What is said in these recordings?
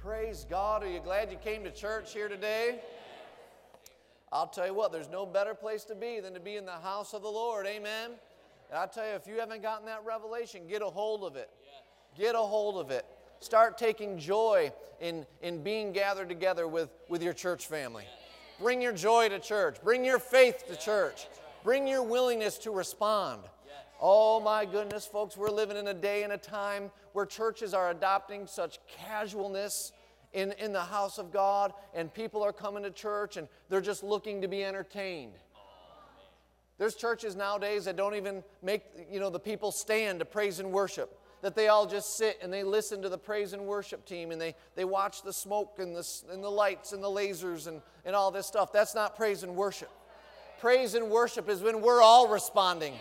Praise God. Are you glad you came to church here today? I'll tell you what, there's no better place to be than to be in the house of the Lord. Amen? And I'll tell you, if you haven't gotten that revelation, get a hold of it. Get a hold of it. Start taking joy in being gathered together with your church family. Bring your joy to church. Bring your faith to church. Bring your willingness to respond. Oh my goodness, folks, we're living in a day and a time where churches are adopting such casualness in the house of God, and people are coming to church and they're just looking to be entertained. There's churches nowadays that don't even make, the people stand to praise and worship. That they all just sit and they listen to the praise and worship team, and they watch the smoke and the lights and the lasers and all this stuff. That's not praise and worship. Praise and worship is when we're all responding.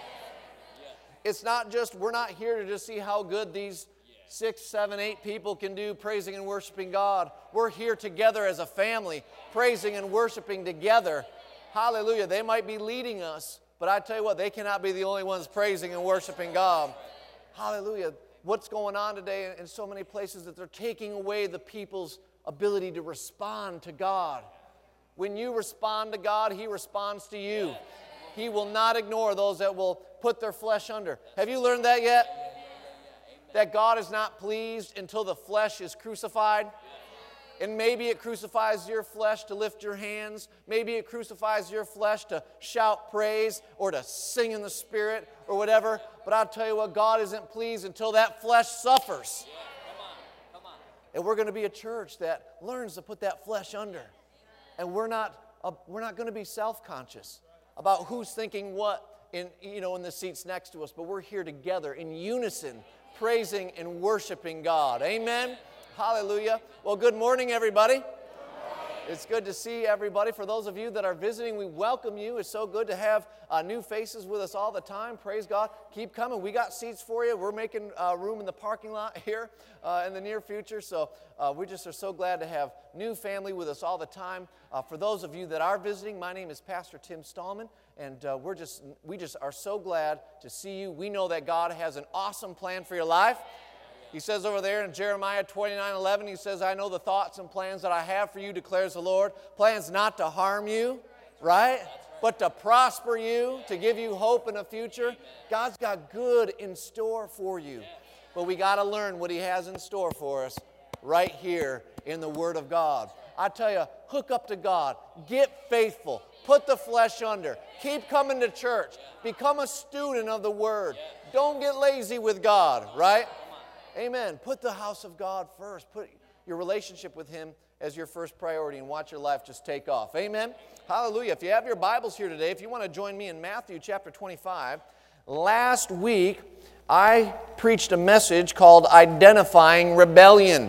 It's not just, we're not here to just see how good these 6, 7, 8 people can do praising and worshiping God. We're here together as a family, praising and worshiping together. Hallelujah. They might be leading us, but I tell you what, they cannot be the only ones praising and worshiping God. Hallelujah. What's going on today in so many places that they're taking away the people's ability to respond to God. When you respond to God, He responds to you. He will not ignore those that will put their flesh under. Have you learned that yet? That God is not pleased until the flesh is crucified. And maybe it crucifies your flesh to lift your hands. Maybe it crucifies your flesh to shout praise or to sing in the Spirit or whatever. But I'll tell you what, God isn't pleased until that flesh suffers. Come on. And we're going to be a church that learns to put that flesh under. And we're not going to be self-conscious about who's thinking what in the seats next to us. But we're here together in unison, praising and worshiping God. Amen? Hallelujah. Well, good morning, everybody. Good morning. It's good to see everybody. For those of you that are visiting, we welcome you. It's so good to have new faces with us all the time. Praise God. Keep coming. We got seats for you. We're making room in the parking lot here in the near future. So we just are so glad to have new family with us all the time. For those of you that are visiting, my name is Pastor Tim Stallman, and we just are so glad to see you. We know that God has an awesome plan for your life. He says over there in Jeremiah 29:11, He says, I know the thoughts and plans that I have for you, declares the Lord. Plans not to harm you, right? But to prosper you, to give you hope in a future. God's got good in store for you. But we got to learn what He has in store for us right here in the Word of God. I tell you, hook up to God. Get faithful. Put the flesh under. Keep coming to church. Become a student of the Word. Don't get lazy with God, right? Amen. Put the house of God first. Put your relationship with Him as your first priority and watch your life just take off. Amen. Hallelujah. If you have your Bibles here today, if you want to join me in Matthew chapter 25, last week I preached a message called Identifying Rebellion.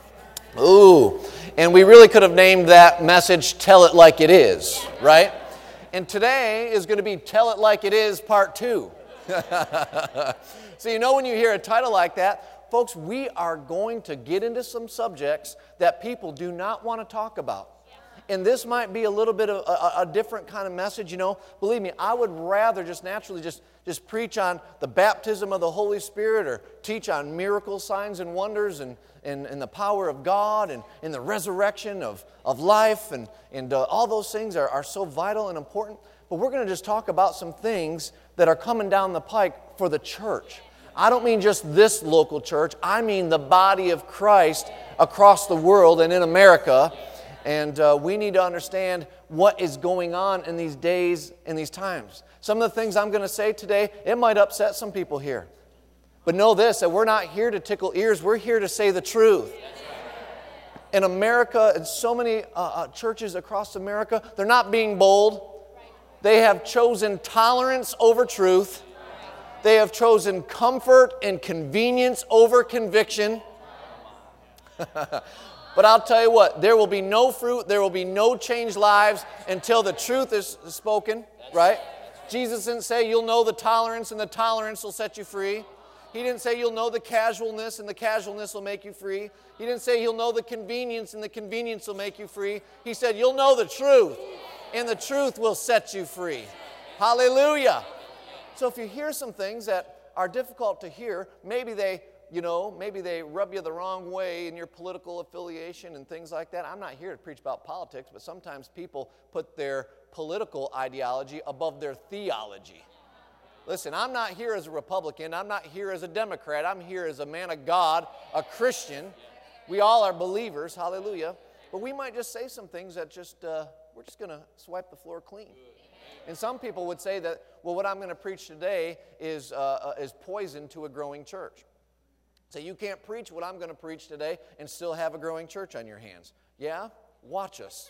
Ooh. And we really could have named that message Tell It Like It Is, right? And today is going to be Tell It Like It Is Part 2. So when you hear a title like that, folks, we are going to get into some subjects that people do not want to talk about. And this might be a little bit of a different kind of message, Believe me, I would rather just naturally just preach on the baptism of the Holy Spirit or teach on miracles, signs, and wonders and the power of God and the resurrection of life and all those things are so vital and important. But we're going to just talk about some things that are coming down the pike for the church. I don't mean just this local church. I mean the body of Christ across the world and in America. And we need to understand what is going on in these days and these times. Some of the things I'm going to say today, it might upset some people here. But know this, that we're not here to tickle ears. We're here to say the truth. In America, and so many churches across America, they're not being bold. They have chosen tolerance over truth. They have chosen comfort and convenience over conviction. But I'll tell you what, there will be no fruit, there will be no changed lives until the truth is spoken, right? Jesus didn't say you'll know the tolerance and the tolerance will set you free. He didn't say you'll know the casualness and the casualness will make you free. He didn't say you'll know the convenience and the convenience will make you free. He said you'll know the truth and the truth will set you free. Hallelujah. So if you hear some things that are difficult to hear, maybe they maybe they rub you the wrong way in your political affiliation and things like that. I'm not here to preach about politics, but sometimes people put their political ideology above their theology. Listen, I'm not here as a Republican. I'm not here as a Democrat. I'm here as a man of God, a Christian. We all are believers, hallelujah. But we might just say some things that we're just going to swipe the floor clean. And some people would say that, well, what I'm going to preach today is poison to a growing church. So you can't preach what I'm going to preach today and still have a growing church on your hands. Yeah? Watch us.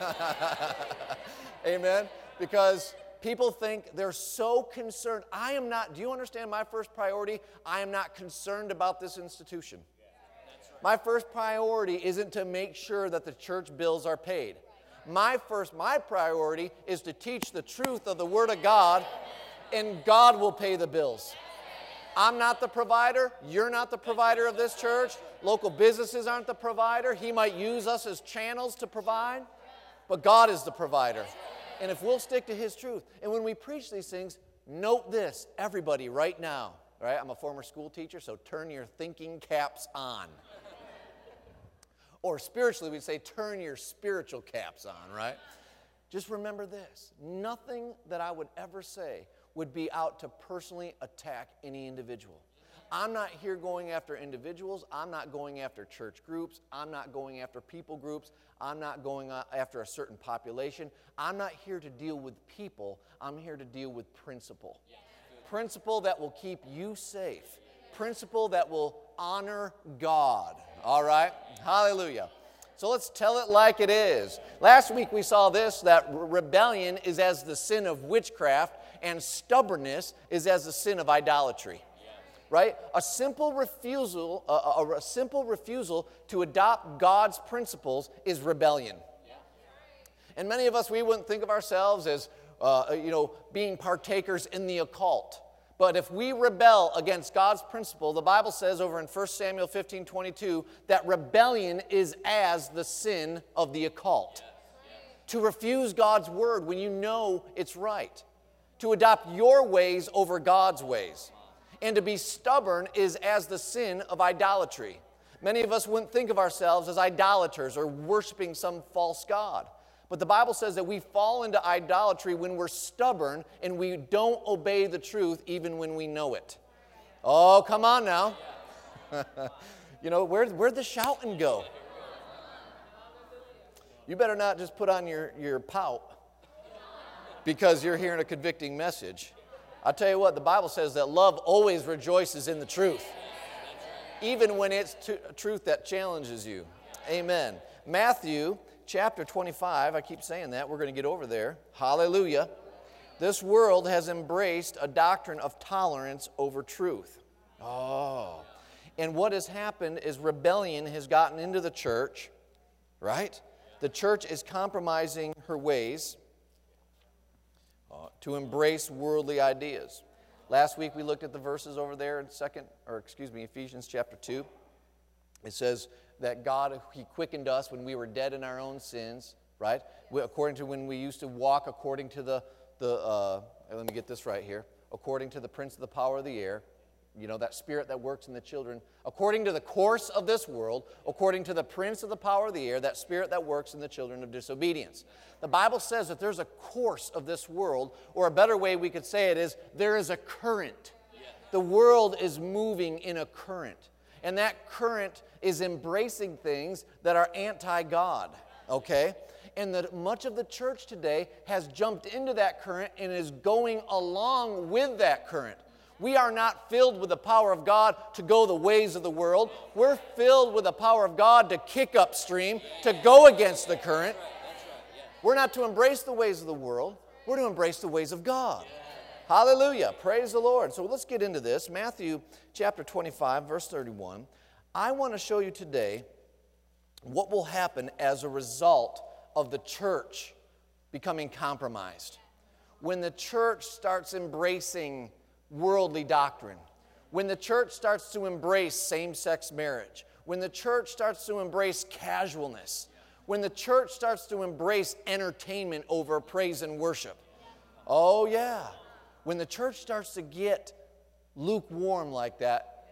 Amen? Because people think they're so concerned. Do you understand my first priority? I am not concerned about this institution. My first priority isn't to make sure that the church bills are paid. My priority is to teach the truth of the Word of God, and God will pay the bills. I'm not the provider. You're not the provider of this church. Local businesses aren't the provider. He might use us as channels to provide, but God is the provider. And if we'll stick to His truth, and when we preach these things, note this, everybody, right now. All right, I'm a former school teacher, so turn your thinking caps on. Or spiritually, we'd say turn your spiritual caps on, right? Just remember this. Nothing that I would ever say would be out to personally attack any individual. I'm not here going after individuals. I'm not going after church groups. I'm not going after people groups. I'm not going after a certain population. I'm not here to deal with people. I'm here to deal with principle. Principle that will keep you safe. Principle that will honor God. All right? Hallelujah. So let's tell it like it is. Last week we saw this, that rebellion is as the sin of witchcraft and stubbornness is as the sin of idolatry. Right? A simple refusal to adopt God's principles is rebellion. And many of us, we wouldn't think of ourselves as being partakers in the occult. But if we rebel against God's principle, the Bible says over in 1 Samuel 15:22 that rebellion is as the sin of the occult. To refuse God's word when you know it's right. To adopt your ways over God's ways. And to be stubborn is as the sin of idolatry. Many of us wouldn't think of ourselves as idolaters or worshiping some false god. But the Bible says that we fall into idolatry when we're stubborn and we don't obey the truth even when we know it. Oh, come on now. Where'd the shouting go? You better not just put on your pout because you're hearing a convicting message. I'll tell you what, the Bible says that love always rejoices in the truth, even when it's truth that challenges you. Amen. Matthew chapter 25, I keep saying that, we're going to get over there. Hallelujah. This world has embraced a doctrine of tolerance over truth. Oh. And what has happened is rebellion has gotten into the church, right? The church is compromising her ways to embrace worldly ideas. Last week we looked at the verses over there in Ephesians chapter 2. It says that God, He quickened us when we were dead in our own sins, right? According to when we used to walk according to let me get this right here, according to the prince of the power of the air, that spirit that works in the children, according to the course of this world, according to the prince of the power of the air, that spirit that works in the children of disobedience. The Bible says that there's a course of this world, or a better way we could say it is, there is a current. The world is moving in a current. And that current is embracing things that are anti-God, okay? And that much of the church today has jumped into that current and is going along with that current. We are not filled with the power of God to go the ways of the world. We're filled with the power of God to kick upstream, to go against the current. We're not to embrace the ways of the world. We're to embrace the ways of God. Hallelujah. Praise the Lord. So let's get into this. Matthew chapter 25, verse 31. I want to show you today what will happen as a result of the church becoming compromised. When the church starts embracing worldly doctrine, when the church starts to embrace same-sex marriage, when the church starts to embrace casualness, when the church starts to embrace entertainment over praise and worship. Oh yeah. When the church starts to get lukewarm like that,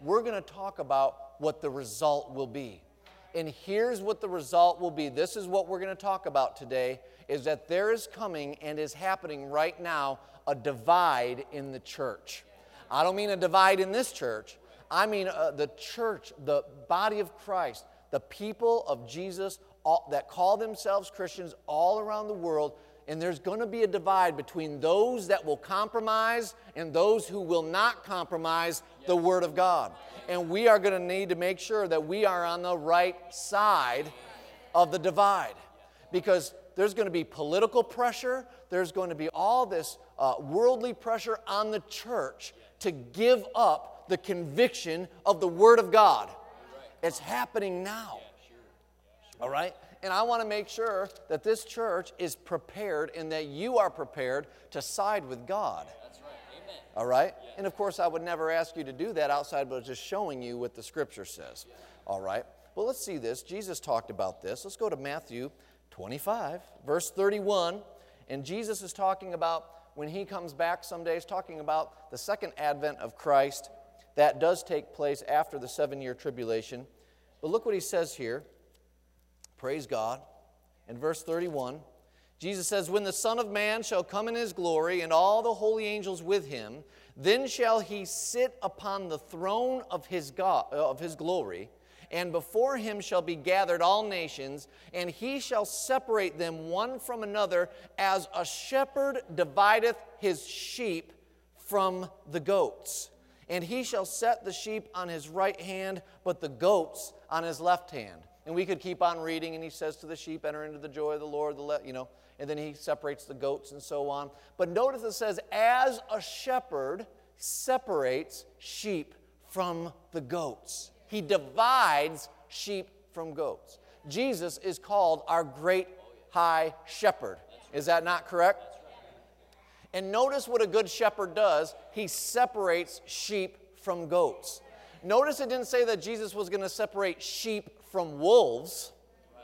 we're going to talk about what the result will be. And here's what the result will be. This is what we're going to talk about today, is that there is coming and is happening right now a divide in the church. I don't mean a divide in this church. I mean the church, the body of Christ, the people of Jesus that call themselves Christians all around the world. And there's going to be a divide between those that will compromise and those who will not compromise the Word of God. And we are going to need to make sure that we are on the right side of the divide. Because there's going to be political pressure. There's going to be all this worldly pressure on the church to give up the conviction of the Word of God. It's happening now. All right? And I want to make sure that this church is prepared and that you are prepared to side with God. That's right. Amen. All right? Yeah. And of course, I would never ask you to do that outside, but just showing you what the Scripture says. Yeah. All right? Well, let's see this. Jesus talked about this. Let's go to Matthew 25, verse 31. And Jesus is talking about when He comes back someday. He's talking about the second advent of Christ. That does take place after the 7-year tribulation. But look what He says here. Praise God. In verse 31, Jesus says, "When the Son of Man shall come in His glory, and all the holy angels with Him, then shall He sit upon the throne of His glory, and before Him shall be gathered all nations, and He shall separate them one from another, as a shepherd divideth his sheep from the goats. And He shall set the sheep on His right hand, but the goats on His left hand." And we could keep on reading, and He says to the sheep, "Enter into the joy of the Lord," and then He separates the goats and so on. But notice it says, "As a shepherd separates sheep from the goats." He divides sheep from goats. Jesus is called our great high shepherd. Is that not correct? And notice what a good shepherd does. He separates sheep from goats. Notice it didn't say that Jesus was going to separate sheep from wolves.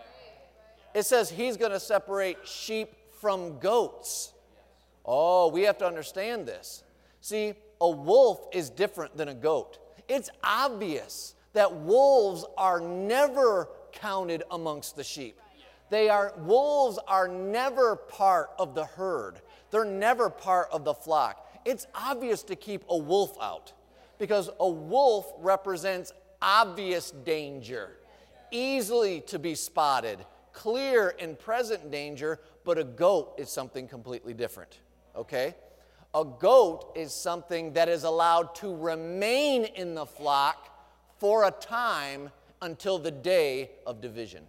It says He's going to separate sheep from goats. Oh, we have to understand this. See, a wolf is different than a goat. It's obvious that wolves are never counted amongst the sheep. Wolves are never part of the herd. They're never part of the flock. It's obvious to keep a wolf out because a wolf represents obvious danger, easily to be spotted, clear and present danger, but a goat is something completely different, okay? A goat is something that is allowed to remain in the flock for a time until the day of division.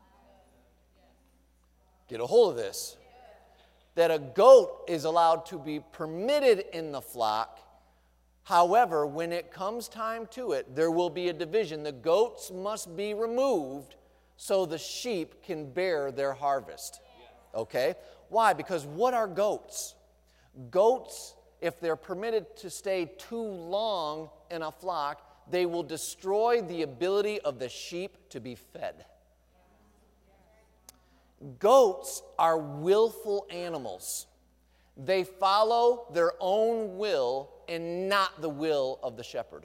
Get a hold of this. That a goat is allowed to be permitted in the flock. However, when it comes time to it, there will be a division. The goats must be removed so the sheep can bear their harvest. Okay? Why? Because what are goats? Goats, if they're permitted to stay too long in a flock, they will destroy the ability of the sheep to be fed. Goats are willful animals. They follow their own will and not the will of the shepherd.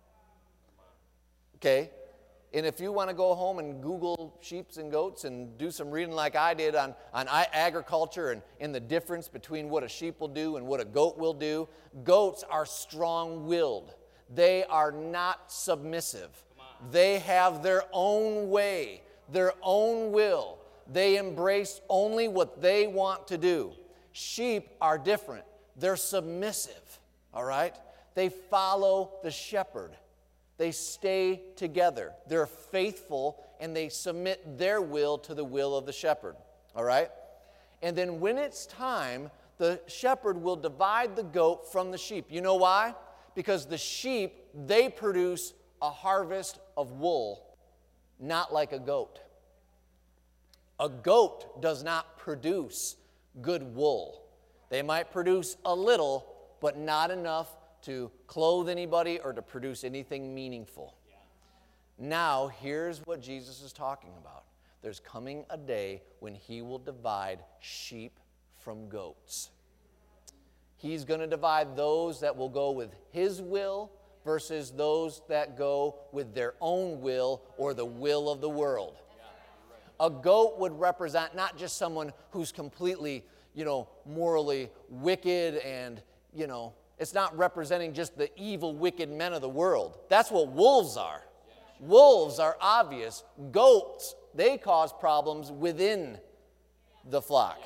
Okay? And if you want to go home and Google sheep and goats and do some reading like I did on agriculture and the difference between what a sheep will do and what a goat will do, goats are strong-willed. They are not submissive. They have their own way, their own will. They embrace only what they want to do. Sheep are different. They're submissive, all right? They follow the shepherd. They stay together. They're faithful, and they submit their will to the will of the shepherd, all right? And then when it's time, the shepherd will divide the goat from the sheep. You know why? Because the sheep, they produce a harvest of wool, not like a goat. A goat does not produce good wool. They might produce a little, but not enough to clothe anybody or to produce anything meaningful. Now, here's what Jesus is talking about. There's coming a day when He will divide sheep from goats. He's going to divide those that will go with His will, versus those that go with their own will or the will of the world. A goat would represent not just someone who's completely, morally wicked and, it's not representing just the evil, wicked men of the world. That's what wolves are. Wolves are obvious. Goats, they cause problems within the flock.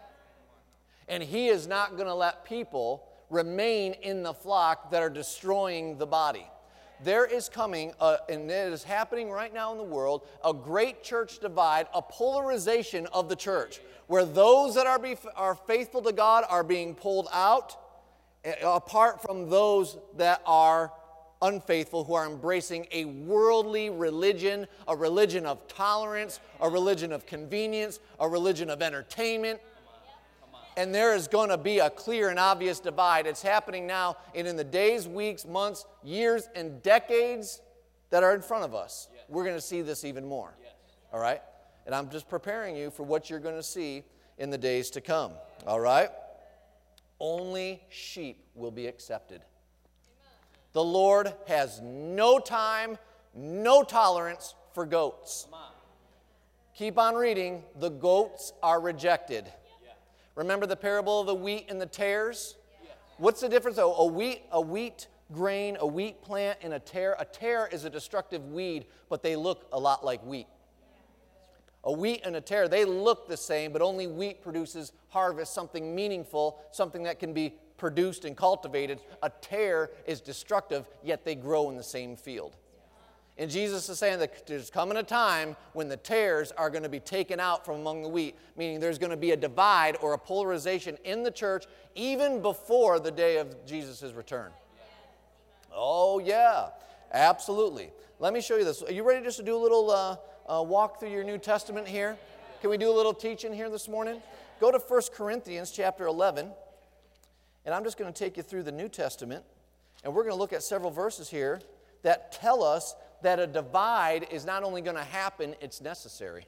And he is not going to let people remain in the flock that are destroying the body. There is coming, and it is happening right now in the world, a great church divide, a polarization of the church, where those that are faithful to God are being pulled out, apart from those that are unfaithful, who are embracing a worldly religion, a religion of tolerance, a religion of convenience, a religion of entertainment. And there is going to be a clear and obvious divide. It's happening now, and in the days, weeks, months, years, and decades that are in front of us, we're going to see this even more. All right? And I'm just preparing you for what you're going to see in the days to come. All right? Only sheep will be accepted. The Lord has no time, no tolerance for goats. Keep on reading. The goats are rejected. Remember the parable of the wheat and the tares? What's the difference? A wheat grain, a wheat plant, and a tare. A tare is a destructive weed, but they look a lot like wheat. A wheat and a tare, they look the same, but only wheat produces harvest, something meaningful, something that can be produced and cultivated. A tare is destructive, yet they grow in the same field. And Jesus is saying that there's coming a time when the tares are going to be taken out from among the wheat, meaning there's going to be a divide or a polarization in the church even before the day of Jesus' return. Oh, yeah, absolutely. Let me show you this. Are you ready just to do a little walk through your New Testament here? Can we do a little teaching here this morning? Go to 1 Corinthians chapter 11, and I'm just going to take you through the New Testament, and we're going to look at several verses here that tell us that a divide is not only going to happen, it's necessary.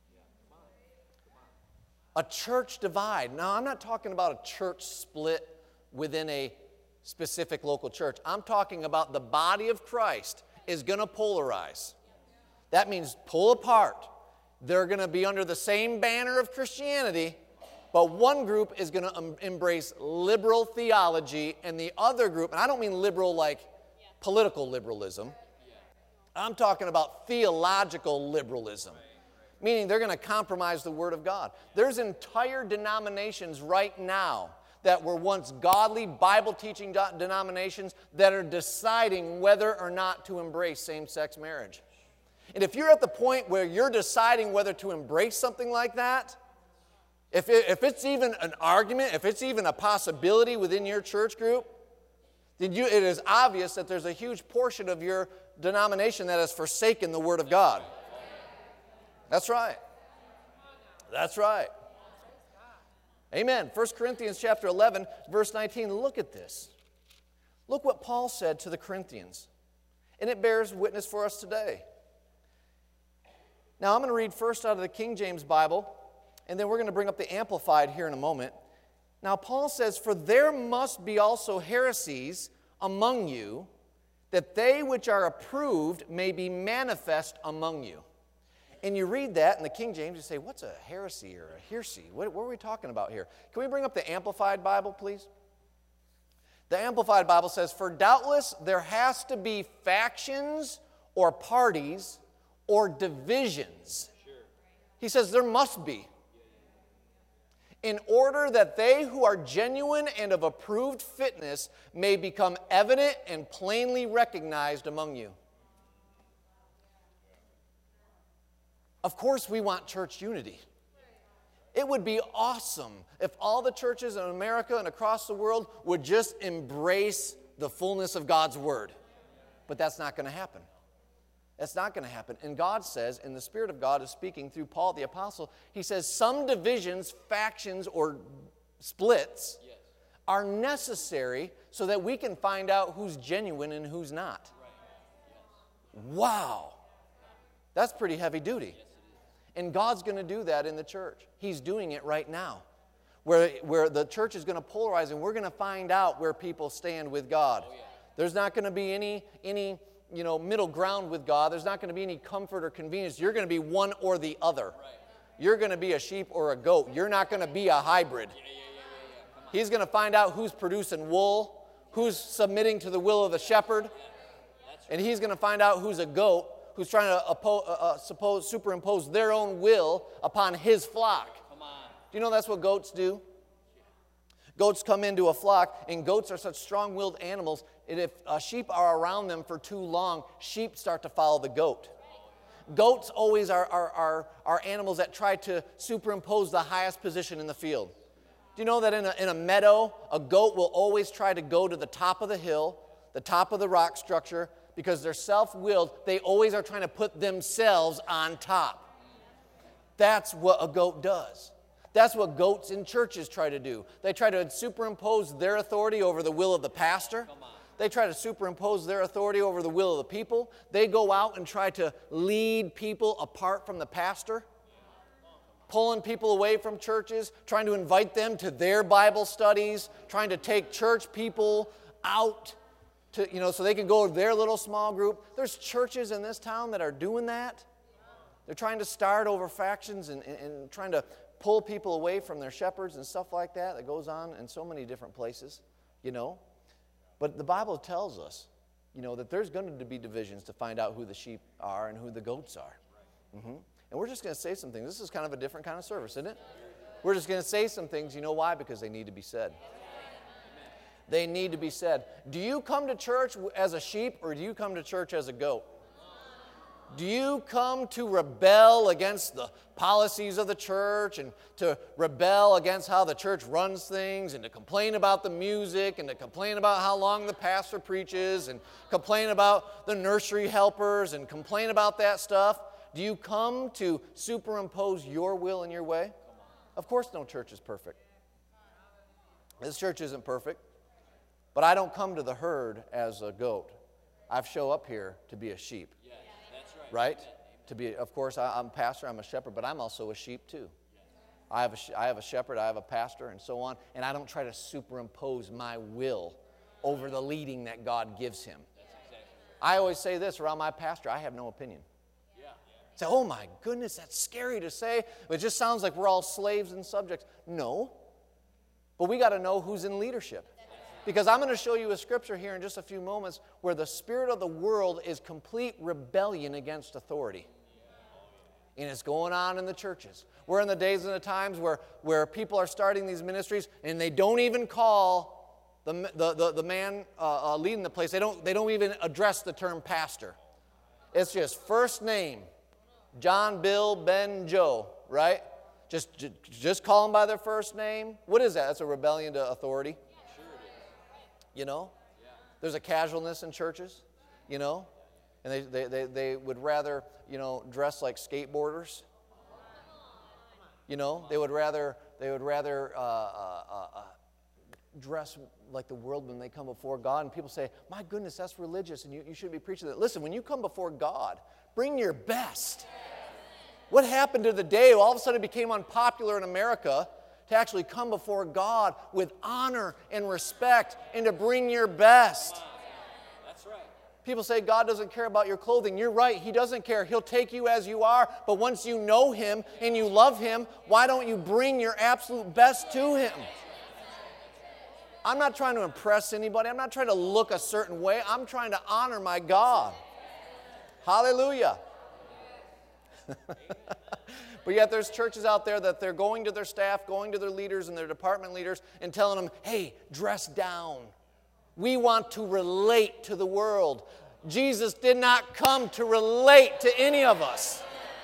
A church divide. Now, I'm not talking about a church split within a specific local church. I'm talking about the body of Christ is going to polarize. That means pull apart. They're going to be under the same banner of Christianity, but one group is going to embrace liberal theology, and the other group, and I don't mean liberal like political liberalism, I'm talking about theological liberalism, meaning they're going to compromise the Word of God. There's entire denominations right now that were once godly, Bible-teaching denominations that are deciding whether or not to embrace same-sex marriage. And if you're at the point where you're deciding whether to embrace something like that, if it's even an argument, if it's even a possibility within your church group, then it is obvious that there's a huge portion of your denomination that has forsaken the Word of God. That's right. That's right. Amen. 1 Corinthians chapter 11, verse 19. Look at this. Look what Paul said to the Corinthians. And it bears witness for us today. Now I'm going to read first out of the King James Bible, and then we're going to bring up the Amplified here in a moment. Now Paul says, "For there must be also heresies among you, that they which are approved may be manifest among you." And you read that in the King James, you say, what's a heresy or a heresy? What are we talking about here? Can we bring up the Amplified Bible, please? The Amplified Bible says, "For doubtless there has to be factions or parties or divisions." He says there must be. "In order that they who are genuine and of approved fitness may become evident and plainly recognized among you." Of course, we want church unity. It would be awesome if all the churches in America and across the world would just embrace the fullness of God's Word. But that's not going to happen. That's not going to happen. And God says, and the Spirit of God is speaking through Paul the Apostle, he says some divisions, factions, or splits are necessary so that we can find out who's genuine and who's not. Wow. That's pretty heavy duty. And God's going to do that in the church. He's doing it right now. Where the church is going to polarize, and we're going to find out where people stand with God. There's not going to be any middle ground with God. There's not going to be any comfort or convenience. You're going to be one or the other. You're going to be a sheep or a goat. You're not going to be a hybrid. He's going to find out who's producing wool, who's submitting to the will of the shepherd, and he's going to find out who's a goat, who's trying to superimpose their own will upon his flock. Do you know that's what goats do? Goats come into a flock, and goats are such strong-willed animals, and if sheep are around them for too long, sheep start to follow the goat. Goats always are animals that try to superimpose the highest position in the field. Do you know that in a meadow, a goat will always try to go to the top of the hill, the top of the rock structure, because they're self-willed. They always are trying to put themselves on top. That's what a goat does. That's what goats in churches try to do. They try to superimpose their authority over the will of the pastor. They try to superimpose their authority over the will of the people. They go out and try to lead people apart from the pastor, pulling people away from churches, trying to invite them to their Bible studies, trying to take church people out to, so they can go to their little small group. There's churches in this town that are doing that. They're trying to start over factions and trying to pull people away from their shepherds and stuff like that. That goes on in so many different places, But the Bible tells us, that there's going to be divisions to find out who the sheep are and who the goats are. Mm-hmm. And we're just going to say some things. This is kind of a different kind of service, isn't it? We're just going to say some things. You know why? Because they need to be said. They need to be said. Do you come to church as a sheep or do you come to church as a goat? Do you come to rebel against the policies of the church and to rebel against how the church runs things and to complain about the music and to complain about how long the pastor preaches and complain about the nursery helpers and complain about that stuff? Do you come to superimpose your will and your way? Of course no church is perfect. This church isn't perfect. But I don't come to the herd as a goat. I show up here to be a sheep. Right? To be, of course, I'm a pastor, I'm a shepherd, but I'm also a sheep too. I have a shepherd, I have a pastor, and so on, and I don't try to superimpose my will over the leading that God gives him. I always say this around my pastor, I have no opinion. Say, oh my goodness, that's scary to say. It just sounds like we're all slaves and subjects. No, but we got to know who's in leadership. Because I'm going to show you a scripture here in just a few moments where the spirit of the world is complete rebellion against authority. And it's going on in the churches. We're in the days and the times where people are starting these ministries and they don't even call the man leading the place. They don't even address the term pastor. It's just first name, John, Bill, Ben, Joe, right? Just call them by their first name. What is that? That's a rebellion to authority. There's a casualness in churches, and they would rather, dress like skateboarders. They would rather dress like the world when they come before God. And people say, my goodness, that's religious, and you shouldn't be preaching that. Listen, when you come before God, bring your best. What happened to the day all of a sudden it became unpopular in America to actually come before God with honor and respect and to bring your best? That's right. People say God doesn't care about your clothing. You're right. He doesn't care. He'll take you as you are. But once you know Him and you love Him, why don't you bring your absolute best to Him? I'm not trying to impress anybody. I'm not trying to look a certain way. I'm trying to honor my God. Hallelujah. But yet there's churches out there that they're going to their staff, going to their leaders and their department leaders and telling them, hey, dress down. We want to relate to the world. Jesus did not come to relate to any of us.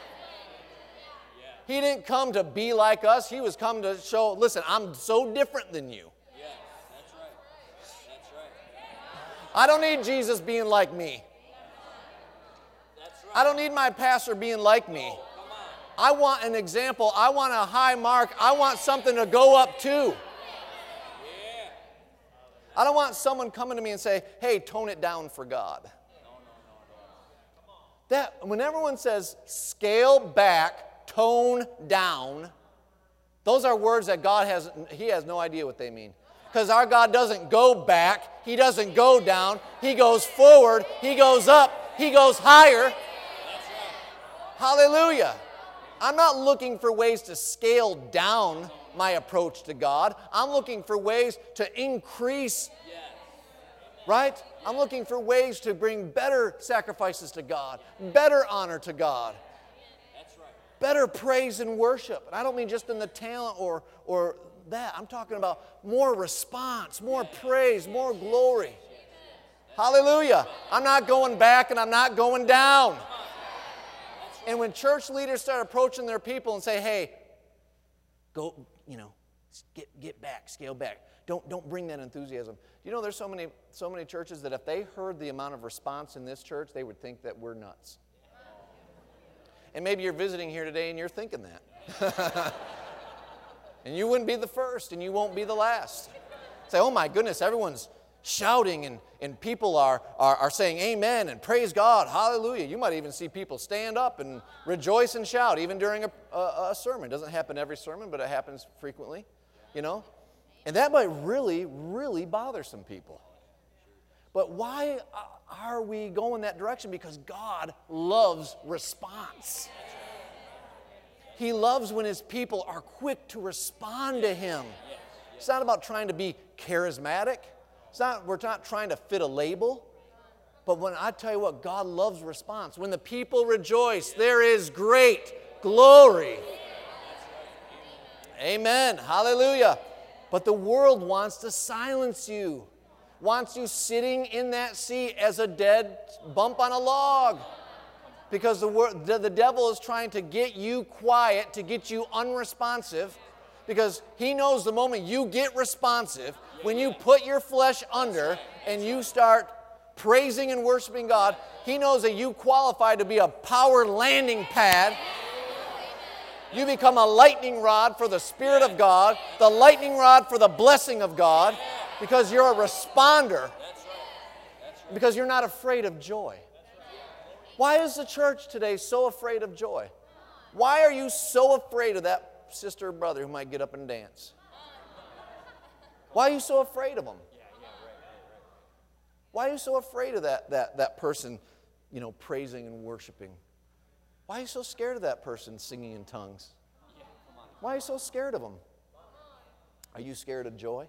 He didn't come to be like us. He was come to show, listen, I'm so different than you. Yeah, that's right. That's right. I don't need Jesus being like me. That's right. I don't need my pastor being like me. I want an example. I want a high mark. I want something to go up to. I don't want someone coming to me and say, hey, tone it down for God. That, when everyone says scale back, tone down, those are words that God has no idea what they mean. Because our God doesn't go back. He doesn't go down. He goes forward. He goes up. He goes higher. Hallelujah. I'm not looking for ways to scale down my approach to God. I'm looking for ways to increase, right? I'm looking for ways to bring better sacrifices to God, better honor to God, better praise and worship. And I don't mean just in the talent or that. I'm talking about more response, more praise, more glory. Hallelujah. I'm not going back and I'm not going down. And when church leaders start approaching their people and say, hey, go, get back, scale back. Don't bring that enthusiasm. You know, there's so many churches that if they heard the amount of response in this church, they would think that we're nuts. And maybe you're visiting here today and you're thinking that. And you wouldn't be the first and you won't be the last. Say, oh my goodness, everyone's shouting and people are saying amen and praise God, hallelujah. You might even see people stand up and rejoice and shout even during a sermon. It doesn't happen every sermon, but it happens frequently, And that might really, really bother some people. But why are we going that direction? Because God loves response. He loves when His people are quick to respond to Him. It's not about trying to be charismatic. We're not trying to fit a label. But when I tell you what, God loves response. When the people rejoice, there is great glory. Amen. Hallelujah. But the world wants to silence you. Wants you sitting in that seat as a dead bump on a log. Because the devil is trying to get you quiet, to get you unresponsive. Because he knows the moment you get responsive, when you put your flesh under and you start praising and worshiping God, he knows that you qualify to be a power landing pad. You become a lightning rod for the Spirit of God, the lightning rod for the blessing of God, because you're a responder. Because you're not afraid of joy. Why is the church today so afraid of joy? Why are you so afraid of that sister or brother who might get up and dance? Why are you so afraid of them? Why are you so afraid of that person, praising and worshiping? Why are you so scared of that person singing in tongues? Why are you so scared of them? Are you scared of joy?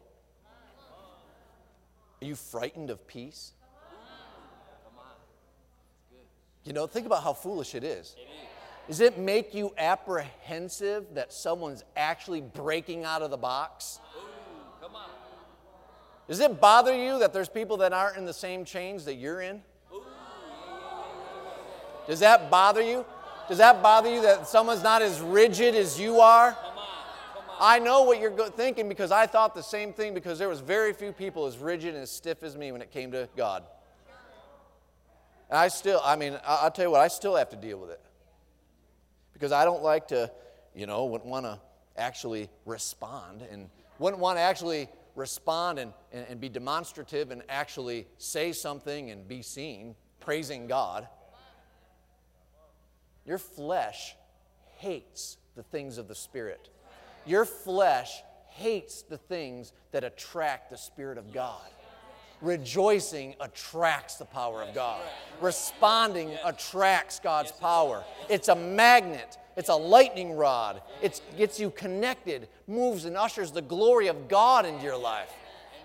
Are you frightened of peace? Think about how foolish it is. Does it make you apprehensive that someone's actually breaking out of the box? Does it bother you that there's people that aren't in the same chains that you're in? Does that bother you? Does that bother you that someone's not as rigid as you are? I know what you're thinking because I thought the same thing because there was very few people as rigid and as stiff as me when it came to God. And I'll tell you what, I still have to deal with it. Because I don't like to, wouldn't want to actually respond and wouldn't want to actually respond and be demonstrative and actually say something and be seen, praising God. Your flesh hates the things of the Spirit. Your flesh hates the things that attract the Spirit of God. Rejoicing attracts the power of God. Responding attracts God's power. It's a magnet. It's a lightning rod. It gets you connected, moves and ushers the glory of God into your life.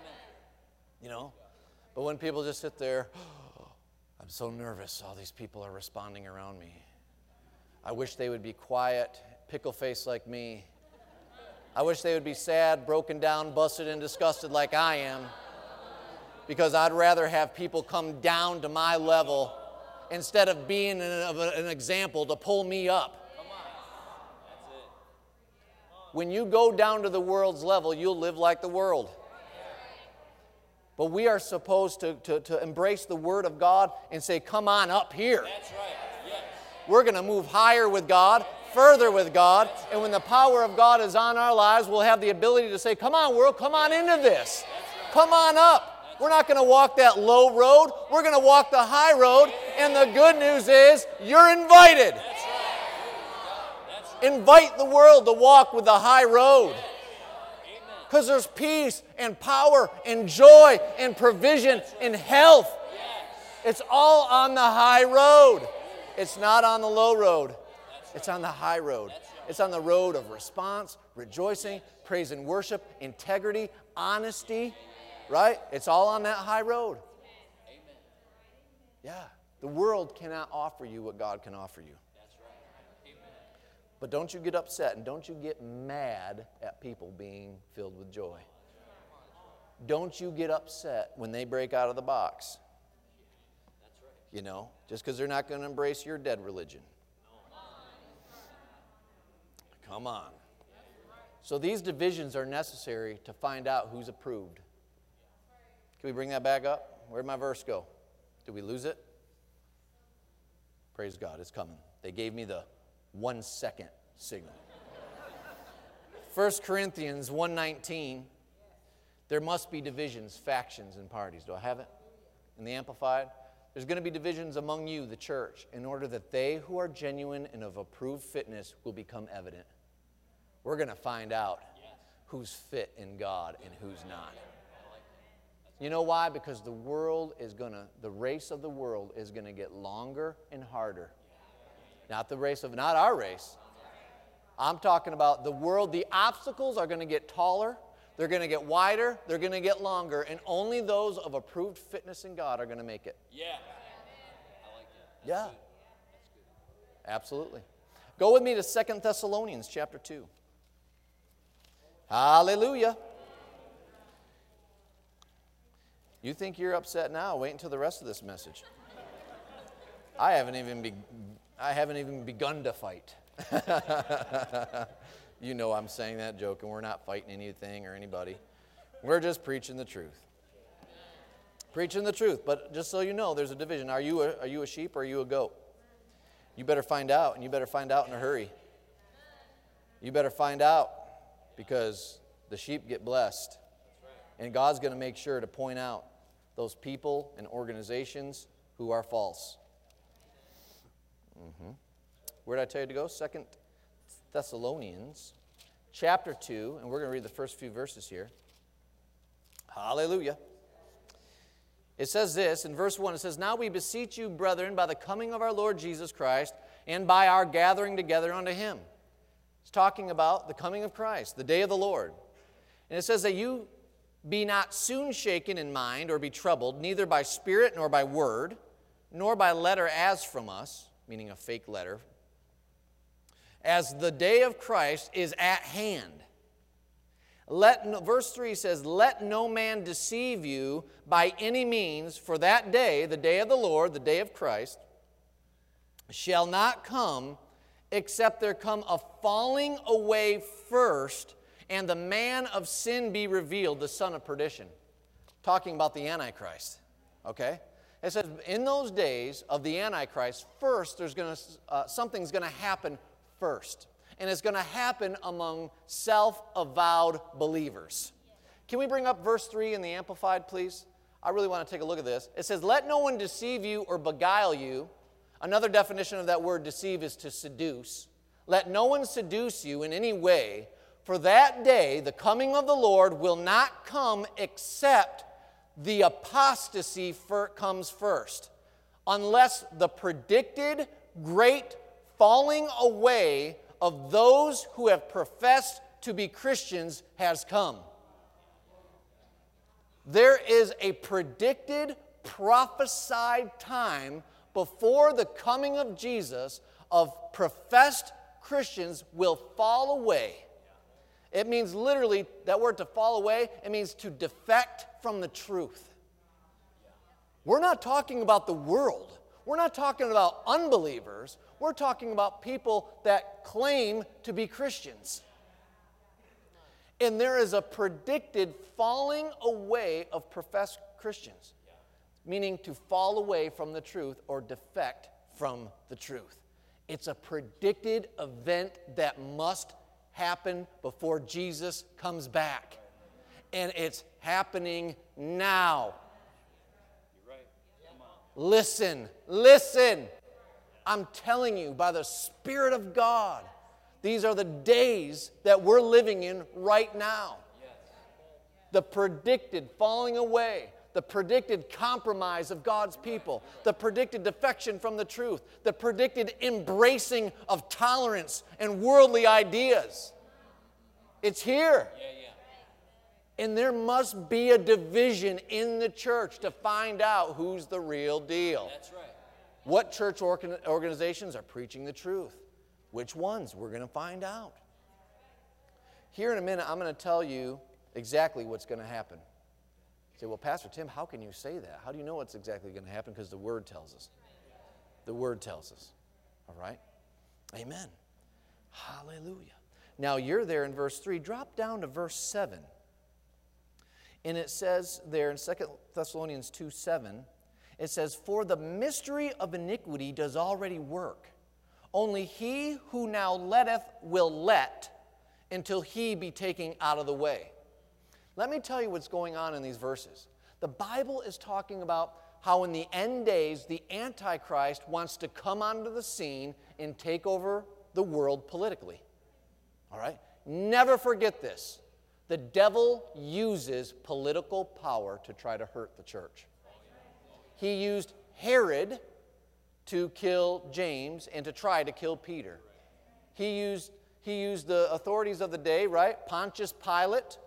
But when people just sit there, I'm so nervous. All these people are responding around me. I wish they would be quiet, pickle face like me. I wish they would be sad, broken down, busted, and disgusted like I am. Because I'd rather have people come down to my level instead of being an example to pull me up. When you go down to the world's level, you'll live like the world. But we are supposed to embrace the Word of God and say, come on up here. That's right. Yes. We're going to move higher with God, further with God, and when the power of God is on our lives, we'll have the ability to say, come on, world, come on into this. Come on up. We're not going to walk that low road. We're going to walk the high road. And the good news is you're invited. Invite the world to walk with the high road. Because there's peace and power and joy and provision and health. It's all on the high road. It's not on the low road. It's on the high road. It's on the road of response, rejoicing, praise and worship, integrity, honesty, right? It's all on that high road. Yeah. The world cannot offer you what God can offer you. But don't you get upset and don't you get mad at people being filled with joy. Don't you get upset when they break out of the box. You know, just because they're not going to embrace your dead religion. Come on. So these divisions are necessary to find out who's approved. Can we bring that back up? Where'd my verse go? Did we lose it? Praise God, it's coming. They gave me the 1 second signal. 1 Corinthians 1:19, there must be divisions, factions, and parties. Do I have it in the Amplified? There's going to be divisions among you, the church, in order that they who are genuine and of approved fitness will become evident. We're going to find out who's fit in God and who's not. You know why? Because the race of the world is going to get longer and harder. Not our race. I'm talking about the world. The obstacles are going to get taller. They're going to get wider. They're going to get longer. And only those of approved fitness in God are going to make it. Yeah. I like that. Yeah. Absolutely. Go with me to 2 Thessalonians chapter 2. Hallelujah. You think you're upset now? Wait until the rest of this message. I haven't even begun to fight. You know I'm saying that joking. We're not fighting anything or anybody. We're just preaching the truth. Preaching the truth. But just so you know, there's a division. Are you a sheep or are you a goat? You better find out, and you better find out in a hurry. You better find out, because the sheep get blessed. And God's going to make sure to point out those people and organizations who are false. Where did I tell you to go? 2 Thessalonians chapter 2, and we're going to read the first few verses here. Hallelujah. It says this, in verse 1, it says, "Now we beseech you, brethren, by the coming of our Lord Jesus Christ, and by our gathering together unto Him." It's talking about the coming of Christ, the day of the Lord. And it says that you be not soon shaken in mind or be troubled, neither by spirit nor by word, nor by letter as from us, meaning a fake letter, as the day of Christ is at hand. Verse 3 says, "Let no man deceive you by any means, for that day, the day of the Lord, the day of Christ, shall not come, except there come a falling away first, and the man of sin be revealed, the son of perdition." Talking about the Antichrist, okay? It says, in those days of the Antichrist, first, something's going to happen first. And it's going to happen among self-avowed believers. Can we bring up verse 3 in the Amplified, please? I really want to take a look at this. It says, "Let no one deceive you or beguile you." Another definition of that word deceive is to seduce. "Let no one seduce you in any way, for that day, the coming of the Lord, will not come except the apostasy comes first, unless the predicted great falling away of those who have professed to be Christians has come." There is a predicted, prophesied time before the coming of Jesus of professed Christians will fall away. It means literally, that word to fall away, it means to defect from the truth. We're not talking about the world. We're not talking about unbelievers. We're talking about people that claim to be Christians. And there is a predicted falling away of professed Christians, meaning to fall away from the truth or defect from the truth. It's a predicted event that must happen before Jesus comes back. And it's happening now. Listen. I'm telling you, by the Spirit of God, these are the days that we're living in right now. the predicted falling away, the predicted compromise of God's people, the predicted defection from the truth, the predicted embracing of tolerance and worldly ideas. It's here. And there must be a division in the church to find out who's the real deal. That's right. What church organizations are preaching the truth? Which ones? We're going to find out. Here in a minute, I'm going to tell you exactly what's going to happen. You say, well, Pastor Tim, how can you say that? How do you know what's exactly going to happen? Because the Word tells us. The Word tells us. All right? Amen. Hallelujah. Now, you're there in verse 3. Drop down to verse 7. And it says there in 2 Thessalonians 2:7, it says, for the mystery of iniquity does already work. Only he who now letteth will let until he be taken out of the way. Let me tell you what's going on in these verses. The Bible is talking about how in the end days, the Antichrist wants to come onto the scene and take over the world politically. All right? Never forget this. The devil uses political power to try to hurt the church. He used Herod to kill James and to try to kill Peter. He used the authorities of the day, right? Pontius Pilate.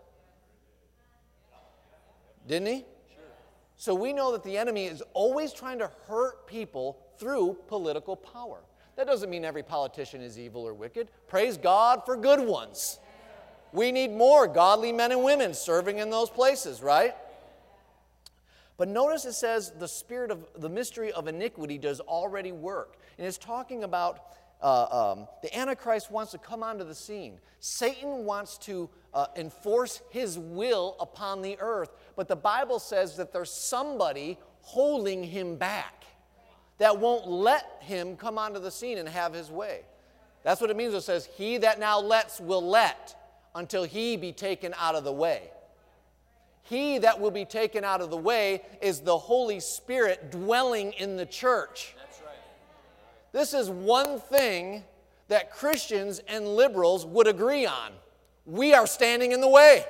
Didn't he? Sure. So we know that the enemy is always trying to hurt people through political power. That doesn't mean every politician is evil or wicked. Praise God for good ones. We need more godly men and women serving in those places, right? But notice it says the mystery of iniquity does already work. And it's talking about the Antichrist wants to come onto the scene. Satan wants to enforce his will upon the earth. But the Bible says that there's somebody holding him back that won't let him come onto the scene and have his way. That's what it means. It says, he that now lets will let until he be taken out of the way. He that will be taken out of the way is the Holy Spirit dwelling in the church. That's right. This is one thing that Christians and liberals would agree on. We are standing in the way.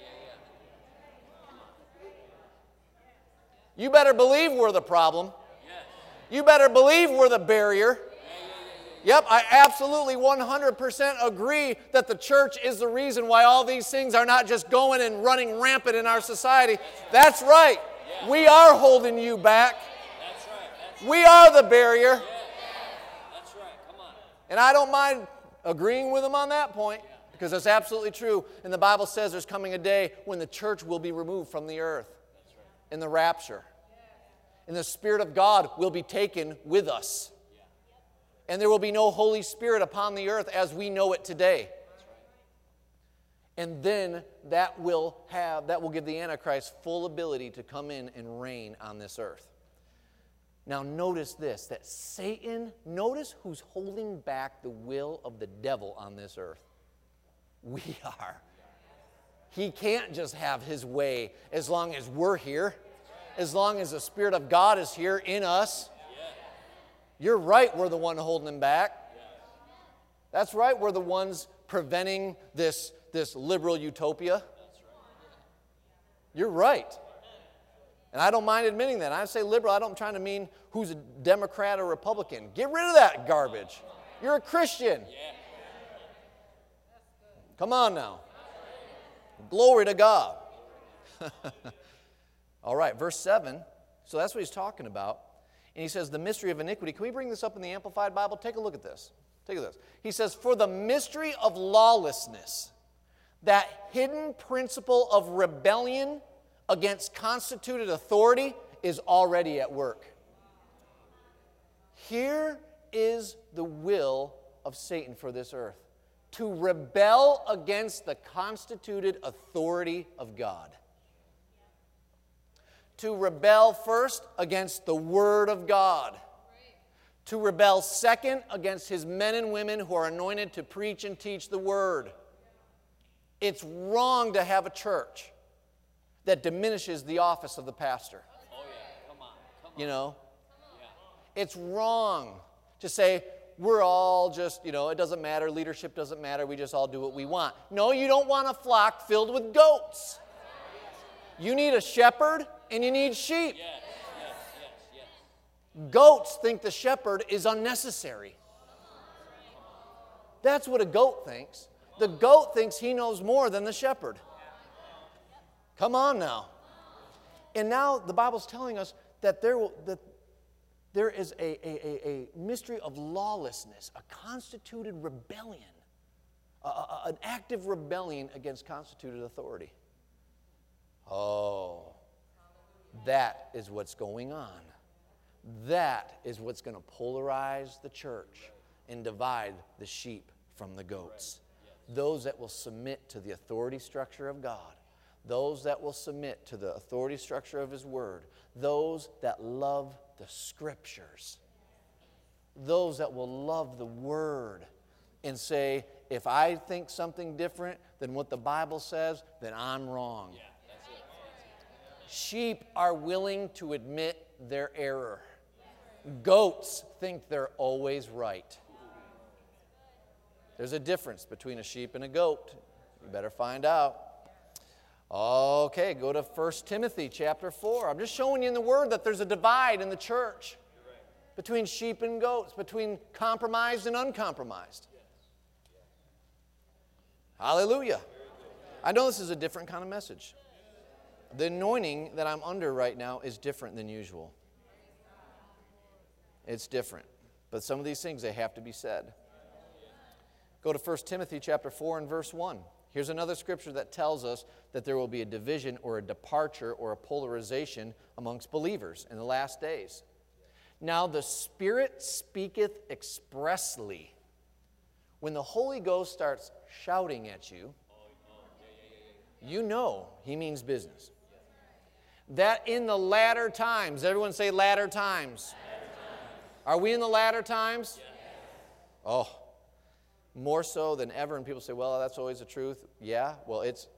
You better believe we're the problem. You better believe we're the barrier. Yep, I absolutely 100% agree that the church is the reason why all these things are not just going and running rampant in our society. That's right. We are holding you back. We are the barrier. That's right. Come on. And I don't mind agreeing with them on that point because it's absolutely true. And the Bible says there's coming a day when the church will be removed from the earth in the rapture. And the Spirit of God will be taken with us. And there will be no Holy Spirit upon the earth as we know it today. And then that will give the Antichrist full ability to come in and reign on this earth. Now notice this, that Satan, notice who's holding back the will of the devil on this earth. We are. He can't just have his way as long as we're here, as long as the Spirit of God is here in us. You're right, we're the one holding him back. That's right, we're the ones preventing this liberal utopia. You're right. And I don't mind admitting that. I say liberal, I'm trying to mean who's a Democrat or Republican. Get rid of that garbage. You're a Christian. Come on now. Glory to God. All right, verse 7. So that's what he's talking about. And he says, the mystery of iniquity. Can we bring this up in the Amplified Bible? Take a look at this. Take a look at this. He says, for the mystery of lawlessness, that hidden principle of rebellion against constituted authority is already at work. Here is the will of Satan for this earth. To rebel against the constituted authority of God. To rebel first against the Word of God. To rebel second against His men and women who are anointed to preach and teach the Word. It's wrong to have a church that diminishes the office of the pastor. Oh yeah, come on. You know? Yeah. It's wrong to say, we're all just, it doesn't matter, leadership doesn't matter, we just all do what we want. No, you don't want a flock filled with goats. You need a shepherd and you need sheep. Yes, yes, yes, yes. Goats think the shepherd is unnecessary. That's what a goat thinks. The goat thinks he knows more than the shepherd. Come on now. And now the Bible's telling us that there is a mystery of lawlessness, a constituted rebellion, an active rebellion against constituted authority. Oh, that is what's going on. That is what's going to polarize the church and divide the sheep from the goats. Those that will submit to the authority structure of God, those that will submit to the authority structure of His Word, those that love the Scriptures, those that will love the Word and say, if I think something different than what the Bible says, then I'm wrong. Yeah, that's it. Sheep are willing to admit their error. Goats think they're always right. There's a difference between a sheep and a goat. You better find out. Okay, go to 1 Timothy chapter 4. I'm just showing you in the Word that there's a divide in the church between sheep and goats, between compromised and uncompromised. Hallelujah. I know this is a different kind of message. The anointing that I'm under right now is different than usual. It's different. But some of these things, they have to be said. Go to 1 Timothy chapter 4 and verse 1. Here's another scripture that tells us that there will be a division or a departure or a polarization amongst believers in the last days. Now the Spirit speaketh expressly. When the Holy Ghost starts shouting at you, you know He means business. That in the latter times, everyone say latter times. Are we in the latter times? Oh, more so than ever. And people say, well, that's always the truth. Yeah, well, it's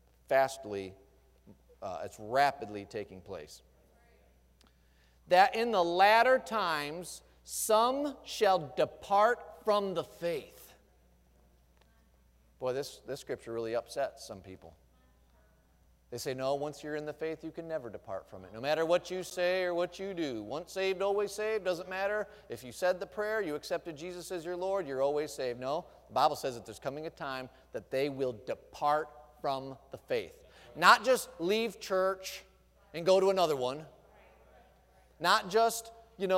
rapidly taking place. That in the latter times, some shall depart from the faith. Boy, this scripture really upsets some people. They say, no, once you're in the faith, you can never depart from it. No matter what you say or what you do. Once saved, always saved. Doesn't matter. If you said the prayer, you accepted Jesus as your Lord, you're always saved. No, the Bible says that there's coming a time that they will depart from the faith. Not just leave church and go to another one. Not just,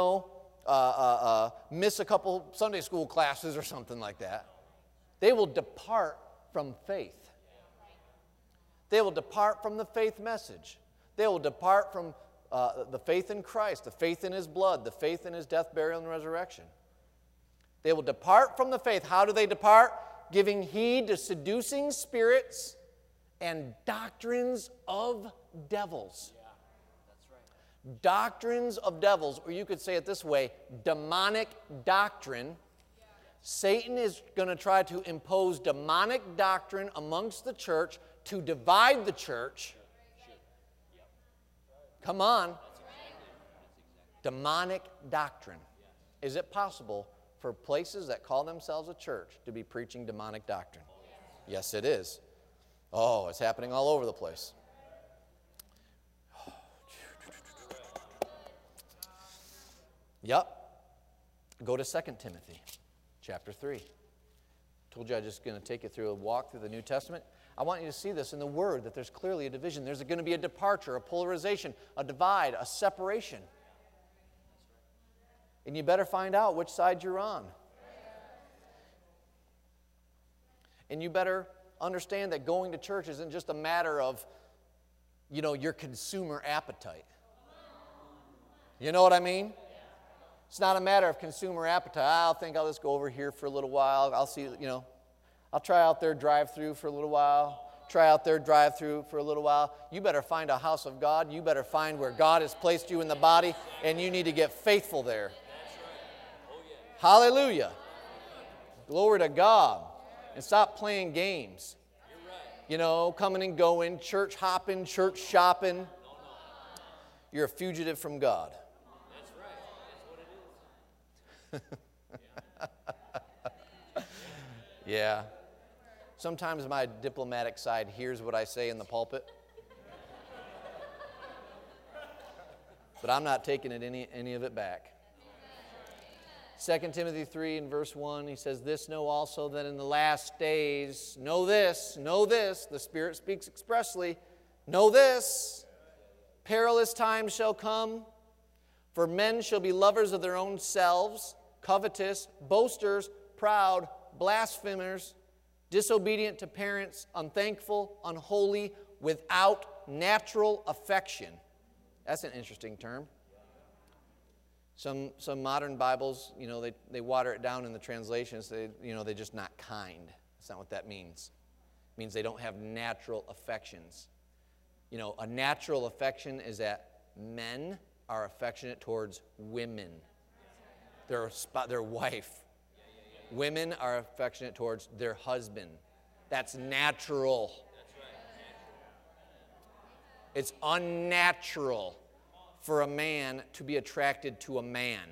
miss a couple Sunday school classes or something like that. They will depart from faith. They will depart from the faith message. They will depart from the faith in Christ, the faith in His blood, the faith in His death, burial, and resurrection. They will depart from the faith. How do they depart? Giving heed to seducing spirits and doctrines of devils. Yeah, that's right. Doctrines of devils, or you could say it this way, demonic doctrine. Satan is going to try to impose demonic doctrine amongst the church to divide the church. Come on. Demonic doctrine. Is it possible for places that call themselves a church to be preaching demonic doctrine? Yes, it is. Oh, it's happening all over the place. Yep. Go to 2 Timothy chapter 3. Told you I'm just going to take you through a walk through the New Testament. I want you to see this in the Word, that there's clearly a division. There's going to be a departure, a polarization, a divide, a separation. And you better find out which side you're on. And you better understand that going to church isn't just a matter of, your consumer appetite. You know what I mean? It's not a matter of consumer appetite. I'll just go over here for a little while. I'll see, I'll try out their drive-through for a little while. Try out their drive-through for a little while. You better find a house of God. You better find where God has placed you in the body, and you need to get faithful there. Hallelujah. Glory to God. And stop playing games. Coming and going, church hopping, church shopping. You're a fugitive from God. Yeah. Sometimes my diplomatic side hears what I say in the pulpit. But I'm not taking any of it back. 2 Timothy 3 and verse 1, he says, "This know also that in the last days," know this, the Spirit speaks expressly, know this, "perilous times shall come, for men shall be lovers of their own selves, covetous, boasters, proud, blasphemers, disobedient to parents, unthankful, unholy, without natural affection." That's an interesting term. Some modern Bibles, they water it down in the translations. They're just not kind. That's not what that means. It means they don't have natural affections. A natural affection is that men are affectionate towards women, their wife. Women are affectionate towards their husband. That's natural. It's unnatural for a man to be attracted to a man.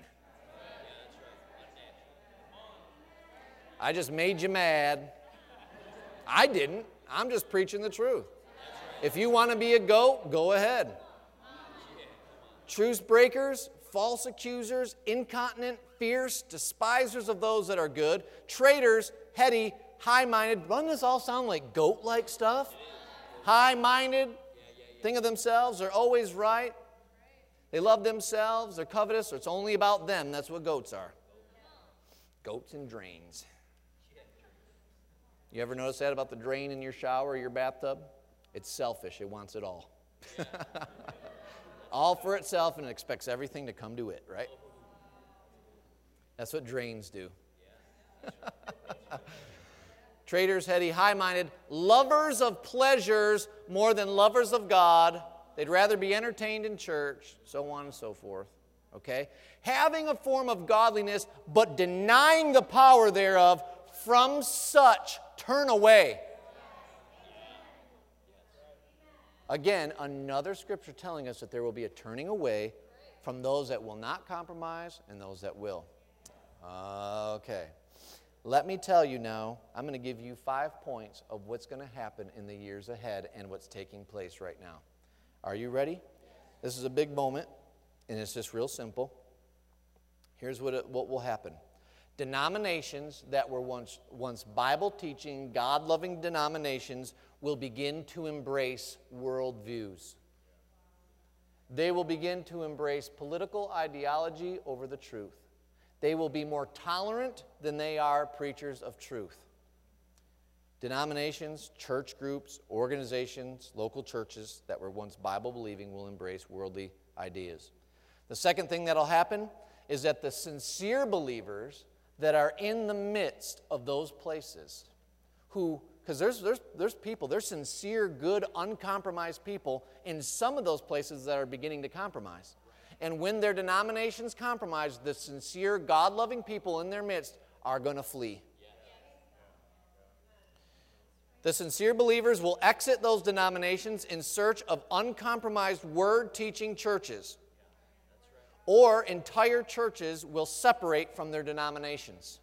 I just made you mad. I didn't. I'm just preaching the truth. If you want to be a goat, go ahead. Truce breakers, false accusers, incontinent, fierce, despisers of those that are good, traitors, heady, high-minded. Doesn't this all sound like goat-like stuff? High-minded, think of themselves, they're always right. They love themselves, they're covetous, or it's only about them. That's what goats are. Goats and drains. You ever notice that about the drain in your shower or your bathtub? It's selfish, it wants it all. All for itself, and it expects everything to come to it, right? That's what drains do. Traitors, heady, high-minded, lovers of pleasures more than lovers of God. They'd rather be entertained in church, so on and so forth. Okay? Having a form of godliness, but denying the power thereof, from such turn away. Again, another scripture telling us that there will be a turning away from those that will not compromise and those that will. Okay. Let me tell you now, I'm going to give you 5 points of what's going to happen in the years ahead and what's taking place right now. Are you ready? This is a big moment, and it's just real simple. Here's what will happen. Denominations that were once Bible-teaching, God-loving denominations will begin to embrace worldviews. They will begin to embrace political ideology over the truth. They will be more tolerant than they are preachers of truth. Denominations, church groups, organizations, local churches that were once Bible-believing will embrace worldly ideas. The second thing that will happen is that the sincere believers that are in the midst of those places because there's people, there's sincere, good, uncompromised people in some of those places that are beginning to compromise. And when their denominations compromise, the sincere, God-loving people in their midst are going to flee. The sincere believers will exit those denominations in search of uncompromised word-teaching churches. Or entire churches will separate from their denominations.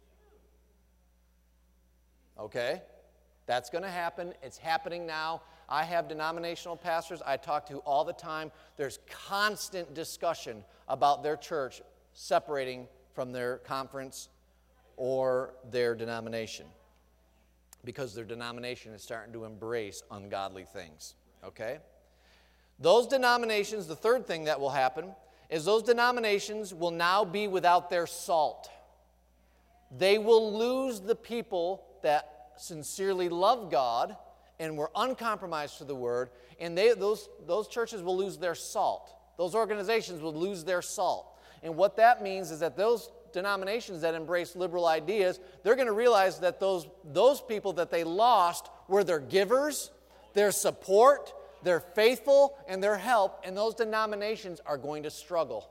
Okay? That's going to happen. It's happening now. I have denominational pastors I talk to all the time. There's constant discussion about their church separating from their conference or their denomination because their denomination is starting to embrace ungodly things. Okay? Those denominations, the third thing that will happen is those denominations will now be without their salt. They will lose the people that sincerely love God and were uncompromised to the Word, and those churches will lose their salt. Those organizations will lose their salt. And what that means is that those denominations that embrace liberal ideas, they're going to realize that those people that they lost were their givers, their support, their faithful, and their help, and those denominations are going to struggle.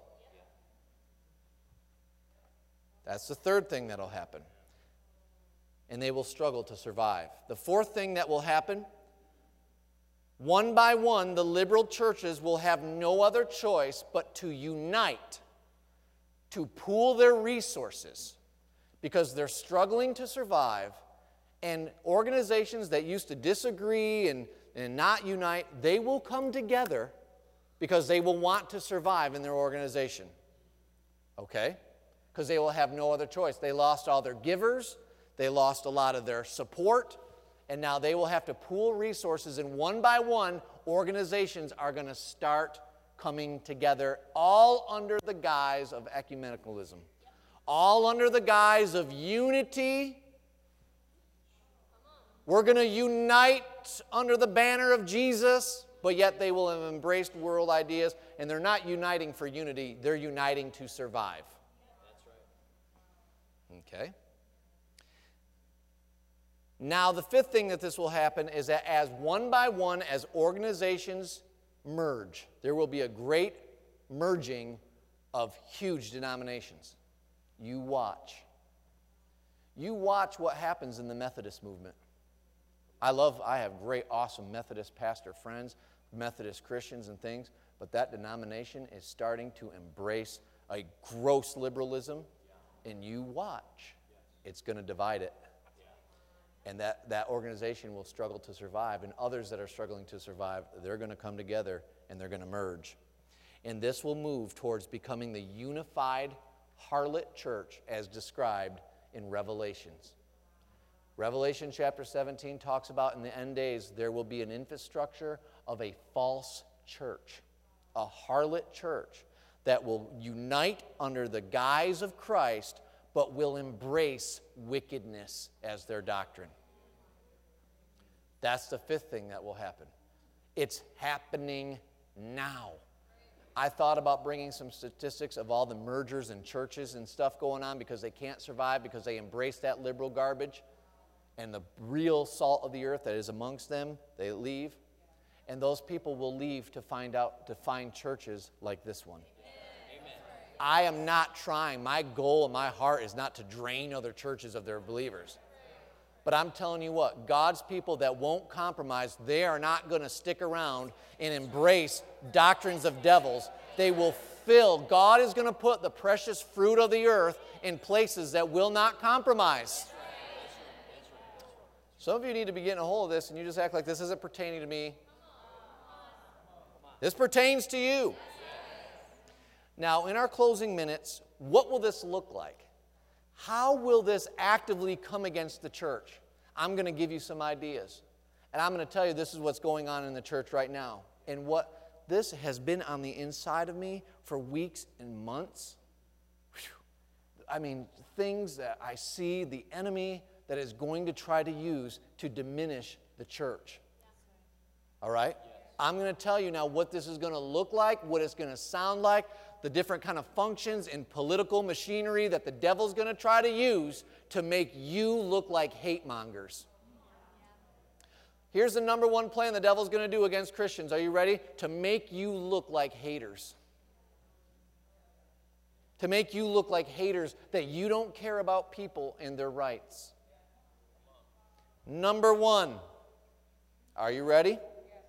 That's the third thing that will happen. And they will struggle to survive. The fourth thing that will happen, one by one, the liberal churches will have no other choice but to unite, to pool their resources, because they're struggling to survive, and organizations that used to disagree and not unite, they will come together because they will want to survive in their organization. Okay? Because they will have no other choice. They lost all their givers. They lost a lot of their support. And now they will have to pool resources, and one by one, organizations are going to start coming together, all under the guise of ecumenicalism, all under the guise of unity. We're going to unite under the banner of Jesus, but yet they will have embraced world ideas, and they're not uniting for unity, they're uniting to survive. That's right. Okay. Now, the fifth thing that this will happen is that as one by one, as organizations merge, there will be a great merging of huge denominations. You watch. You watch what happens in the Methodist movement. I have great, awesome Methodist pastor friends, Methodist Christians and things, but that denomination is starting to embrace a gross liberalism, and you watch. It's going to divide it. And that organization will struggle to survive, and others that are struggling to survive, they're going to come together and they're going to merge. And this will move towards becoming the unified harlot church as described in Revelations. Revelation chapter 17 talks about in the end days there will be an infrastructure of a false church, a harlot church that will unite under the guise of Christ but will embrace wickedness as their doctrine. That's the fifth thing that will happen. It's happening now. I thought about bringing some statistics of all the mergers and churches and stuff going on because they can't survive because they embrace that liberal garbage. And the real salt of the earth that is amongst them, they leave. And those people will leave to find churches like this one. Amen. I am not trying. My goal and my heart is not to drain other churches of their believers. But I'm telling you what, God's people that won't compromise, they are not going to stick around and embrace doctrines of devils. They will God is going to put the precious fruit of the earth in places that will not compromise. Some of you need to be getting a hold of this, and you just act like this isn't pertaining to me. This pertains to you. Now, in our closing minutes, what will this look like? How will this actively come against the church? I'm going to give you some ideas. And I'm going to tell you this is what's going on in the church right now. And what this has been on the inside of me for weeks and months. I mean, things that I see the enemy that is going to try to use to diminish the church. All right? I'm going to tell you now what this is going to look like, what it's going to sound like, the different kind of functions and political machinery that the devil's going to try to use to make you look like hate mongers. Here's the number one plan the devil's going to do against Christians. Are you ready? To make you look like haters. To make you look like haters, that you don't care about people and their rights. Number one, are you ready?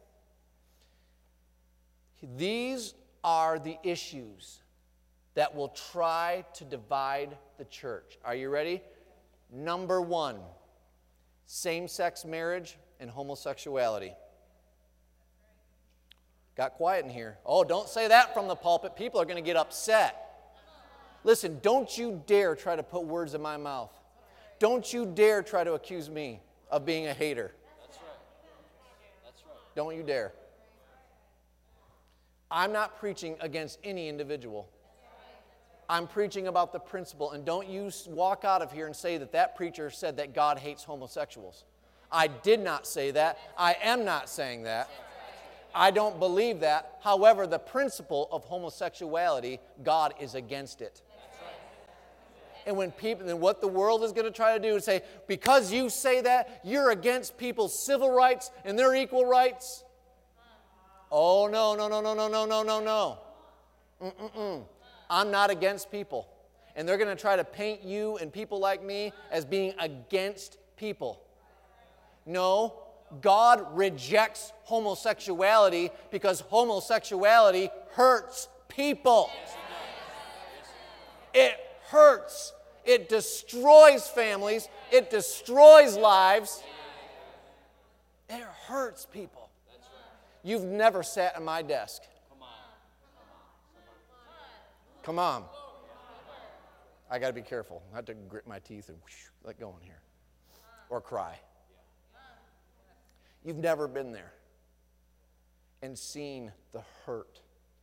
These are the issues that will try to divide the church. Are you ready? Number one, same-sex marriage and homosexuality. Got quiet in here. Oh, don't say that from the pulpit. People are going to get upset. Listen, don't you dare try to put words in my mouth. Don't you dare try to accuse me of being a hater. That's right. That's right. Don't you dare. I'm not preaching against any individual. I'm preaching about the principle, and don't you walk out of here and say that preacher said that God hates homosexuals. I did not say that. I am not saying that. I don't believe that. However, the principle of homosexuality, God is against it. And what the world is going to try to do is say, because you say that, you're against people's civil rights and their equal rights. Oh, no. I'm not against people. And they're going to try to paint you and people like me as being against people. No, God rejects homosexuality because homosexuality hurts people. It hurts. It destroys families. It destroys lives. It hurts people. You've never sat at my desk. Come on. I got to be careful not to grit my teeth and let go in here. Or cry. You've never been there and seen the hurt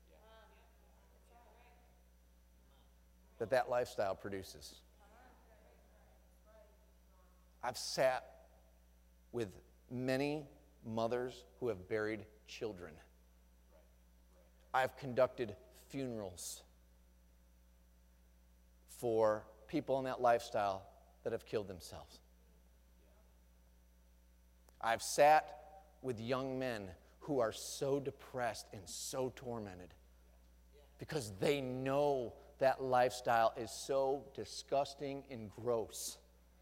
that lifestyle produces. I've sat with many mothers who have buried children. I've conducted funerals for people in that lifestyle that have killed themselves. I've sat with young men who are so depressed and so tormented because they know that lifestyle is so disgusting and gross.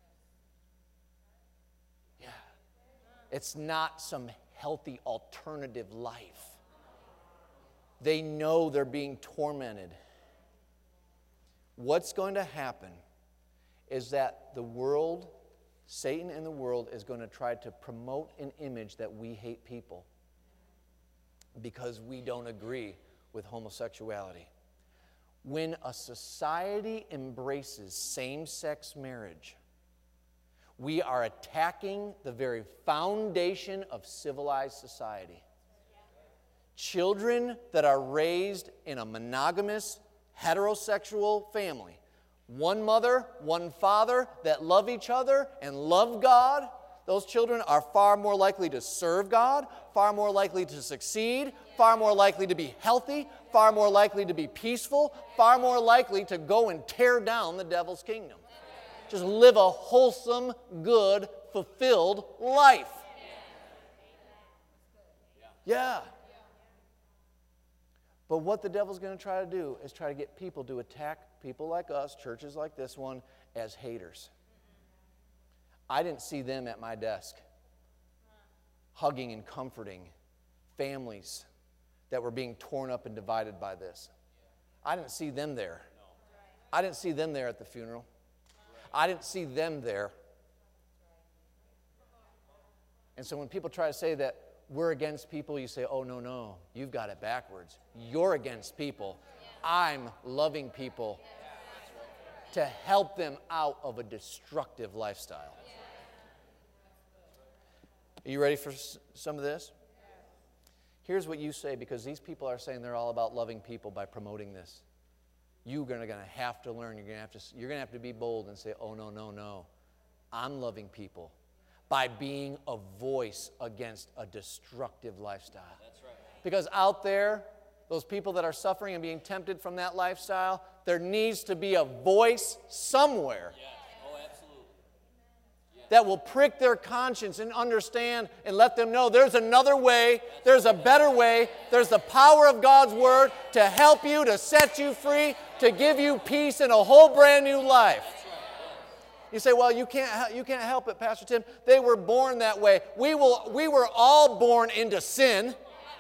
Yeah. It's not some healthy alternative life. They know they're being tormented. What's going to happen is that the world, Satan and the world, is going to try to promote an image that we hate people because we don't agree with homosexuality. When a society embraces same-sex marriage, we are attacking the very foundation of civilized society. Children that are raised in a monogamous, heterosexual family, one mother, one father, that love each other and love God, those children are far more likely to serve God, far more likely to succeed, far more likely to be healthy, far more likely to be peaceful, far more likely to go and tear down the devil's kingdom. Just live a wholesome, good, fulfilled life. Yeah. But what the devil's going to try to do is try to get people to attack people like us, churches like this one, as haters. I didn't see them at my desk hugging and comforting families that were being torn up and divided by this. I didn't see them there. I didn't see them there at the funeral. I didn't see them there. And so when people try to say that we're against people, you say, oh, no, you've got it backwards. You're against people. I'm loving people to help them out of a destructive lifestyle. Are you ready for some of this? Here's what you say, because these people are saying they're all about loving people by promoting this. You're going to have to learn. You're going to have to be bold and say, oh, no. I'm loving people by being a voice against a destructive lifestyle. That's right. Because out there, those people that are suffering and being tempted from that lifestyle, there needs to be a voice somewhere. Yes. Oh, absolutely. Yes. That will prick their conscience and understand and let them know there's another way, there's a better way, there's the power of God's Word to help you, to set you free, to give you peace and a whole brand new life. You say, well, you can't help it, Pastor Tim. They were born that way. We were all born into sin.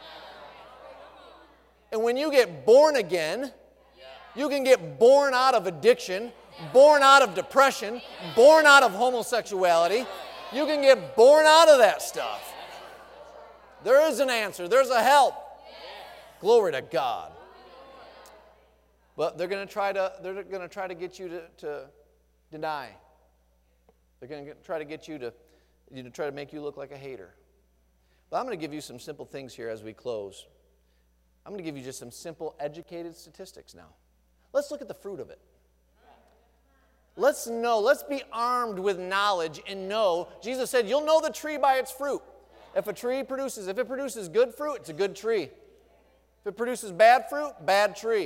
And when you get born again, you can get born out of addiction, born out of depression, born out of homosexuality. You can get born out of that stuff. There is an answer. There's a help. Glory to God. But they're going to try to get you to deny. They're going to try to get you to try to make you look like a hater. But I'm going to give you some simple things here as we close. I'm going to give you just some simple, educated statistics now. Let's look at the fruit of it. Let's be armed with knowledge and know. Jesus said, you'll know the tree by its fruit. If it produces good fruit, it's a good tree. If it produces bad fruit, bad tree.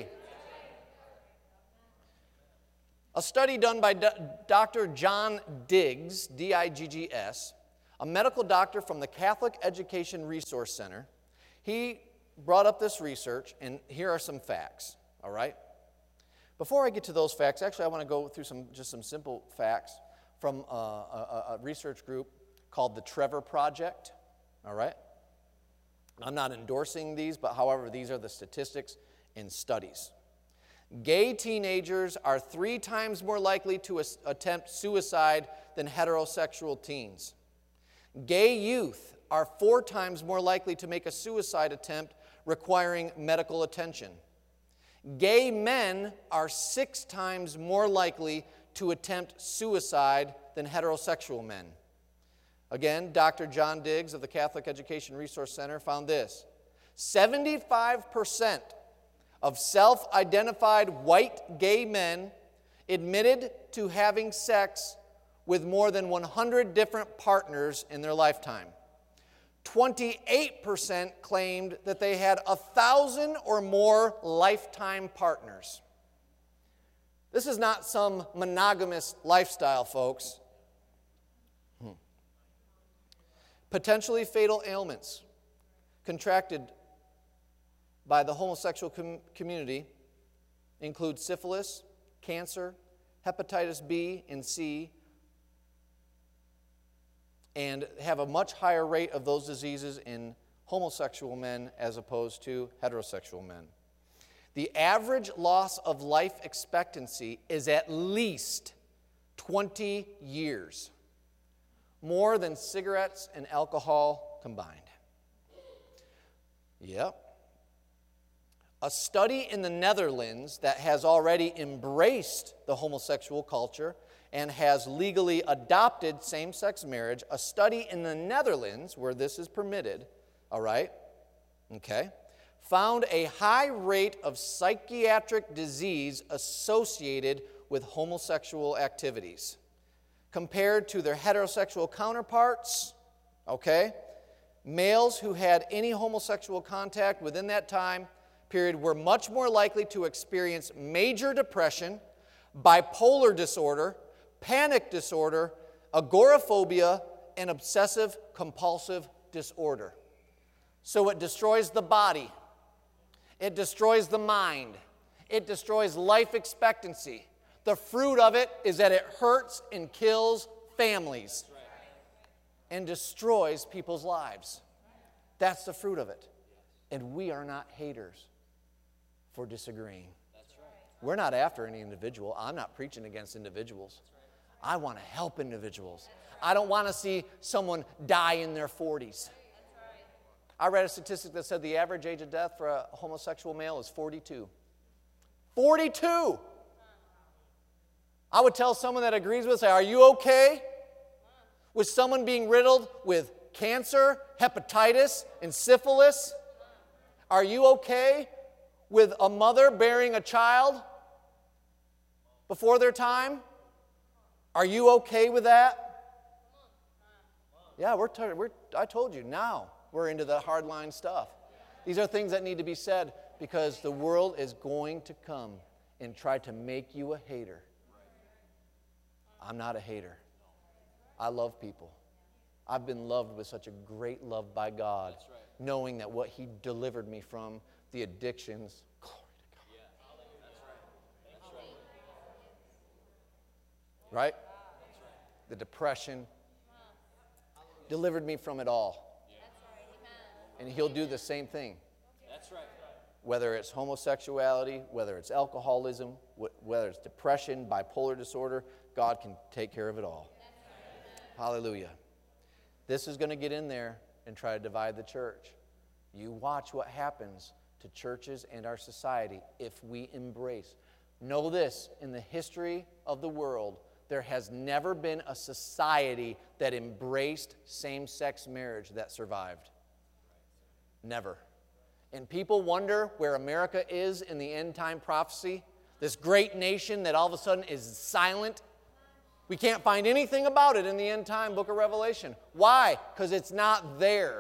A study done by Dr. John Diggs, D-I-G-G-S, a medical doctor from the Catholic Education Resource Center, he brought up this research, and here are some facts, all right? Before I get to those facts, actually I want to go through some simple facts from a research group called the Trevor Project, all right? I'm not endorsing these, but however, these are the statistics and studies. Gay teenagers are 3 times more likely to attempt suicide than heterosexual teens. Gay youth are 4 times more likely to make a suicide attempt requiring medical attention. Gay men are 6 times more likely to attempt suicide than heterosexual men. Again, Dr. John Diggs of the Catholic Education Resource Center found this: 75% of self-identified white gay men admitted to having sex with more than 100 different partners in their lifetime. 28% claimed that they had 1,000 or more lifetime partners. This is not some monogamous lifestyle, folks. Potentially fatal ailments contracted by the homosexual community include syphilis, cancer, hepatitis B and C, and have a much higher rate of those diseases in homosexual men as opposed to heterosexual men. The average loss of life expectancy is at least 20 years, more than cigarettes and alcohol combined. Yep. A study in the Netherlands that has already embraced the homosexual culture and has legally adopted same-sex marriage, a study in the Netherlands where this is permitted, all right, okay, found a high rate of psychiatric disease associated with homosexual activities. Compared to their heterosexual counterparts, okay, males who had any homosexual contact within that time period were much more likely to experience major depression, bipolar disorder, panic disorder, agoraphobia, and obsessive-compulsive disorder. So it destroys the body. It destroys the mind. It destroys life expectancy. The fruit of it is that it hurts and kills families and destroys people's lives. That's the fruit of it. And we are not haters for disagreeing. We're not after any individual. I'm not preaching against individuals. I want to help individuals. I don't want to see someone die in their 40s. I read a statistic that said the average age of death for a homosexual male is 42. 42! I would tell someone that agrees with us, say, are you okay with someone being riddled with cancer, hepatitis, and syphilis? Are you okay with a mother bearing a child before their time? Are you okay with that? Yeah, I told you, now we're into the hardline stuff. These are things that need to be said because the world is going to come and try to make you a hater. I'm not a hater. I love people. I've been loved with such a great love by God, knowing that what He delivered me from, the addictions, glory to God. Right? The depression, delivered me from it all. And He'll do the same thing. That's right. Whether it's homosexuality, whether it's alcoholism, whether it's depression, bipolar disorder, God can take care of it all. Hallelujah. This is going to get in there and try to divide the church. You watch what happens to churches and our society if we embrace. Know this, in the history of the world, there has never been a society that embraced same-sex marriage that survived. Never. And people wonder where America is in the end-time prophecy. This great nation that all of a sudden is silent. We can't find anything about it in the end-time book of Revelation. Why? Because it's not there.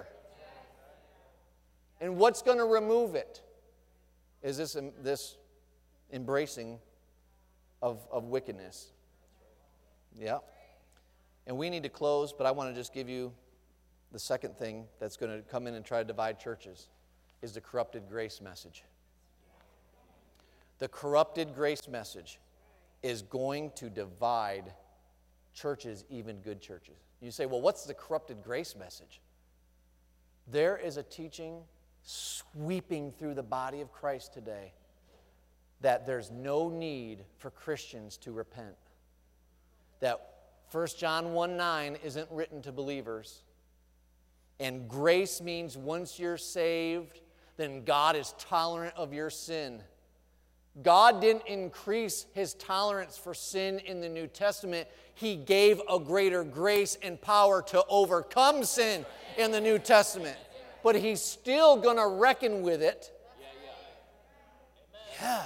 And what's going to remove it is this embracing of wickedness. Yeah. And we need to close, but I want to just give you the second thing that's going to come in and try to divide churches is the corrupted grace message. The corrupted grace message is going to divide churches, even good churches. You say, well, what's the corrupted grace message? There is a teaching sweeping through the body of Christ today that there's no need for Christians to repent. That 1 John 1:9 isn't written to believers. And grace means once you're saved, then God is tolerant of your sin. God didn't increase his tolerance for sin in the New Testament. He gave a greater grace and power to overcome sin in the New Testament. But he's still going to reckon with it. Yeah.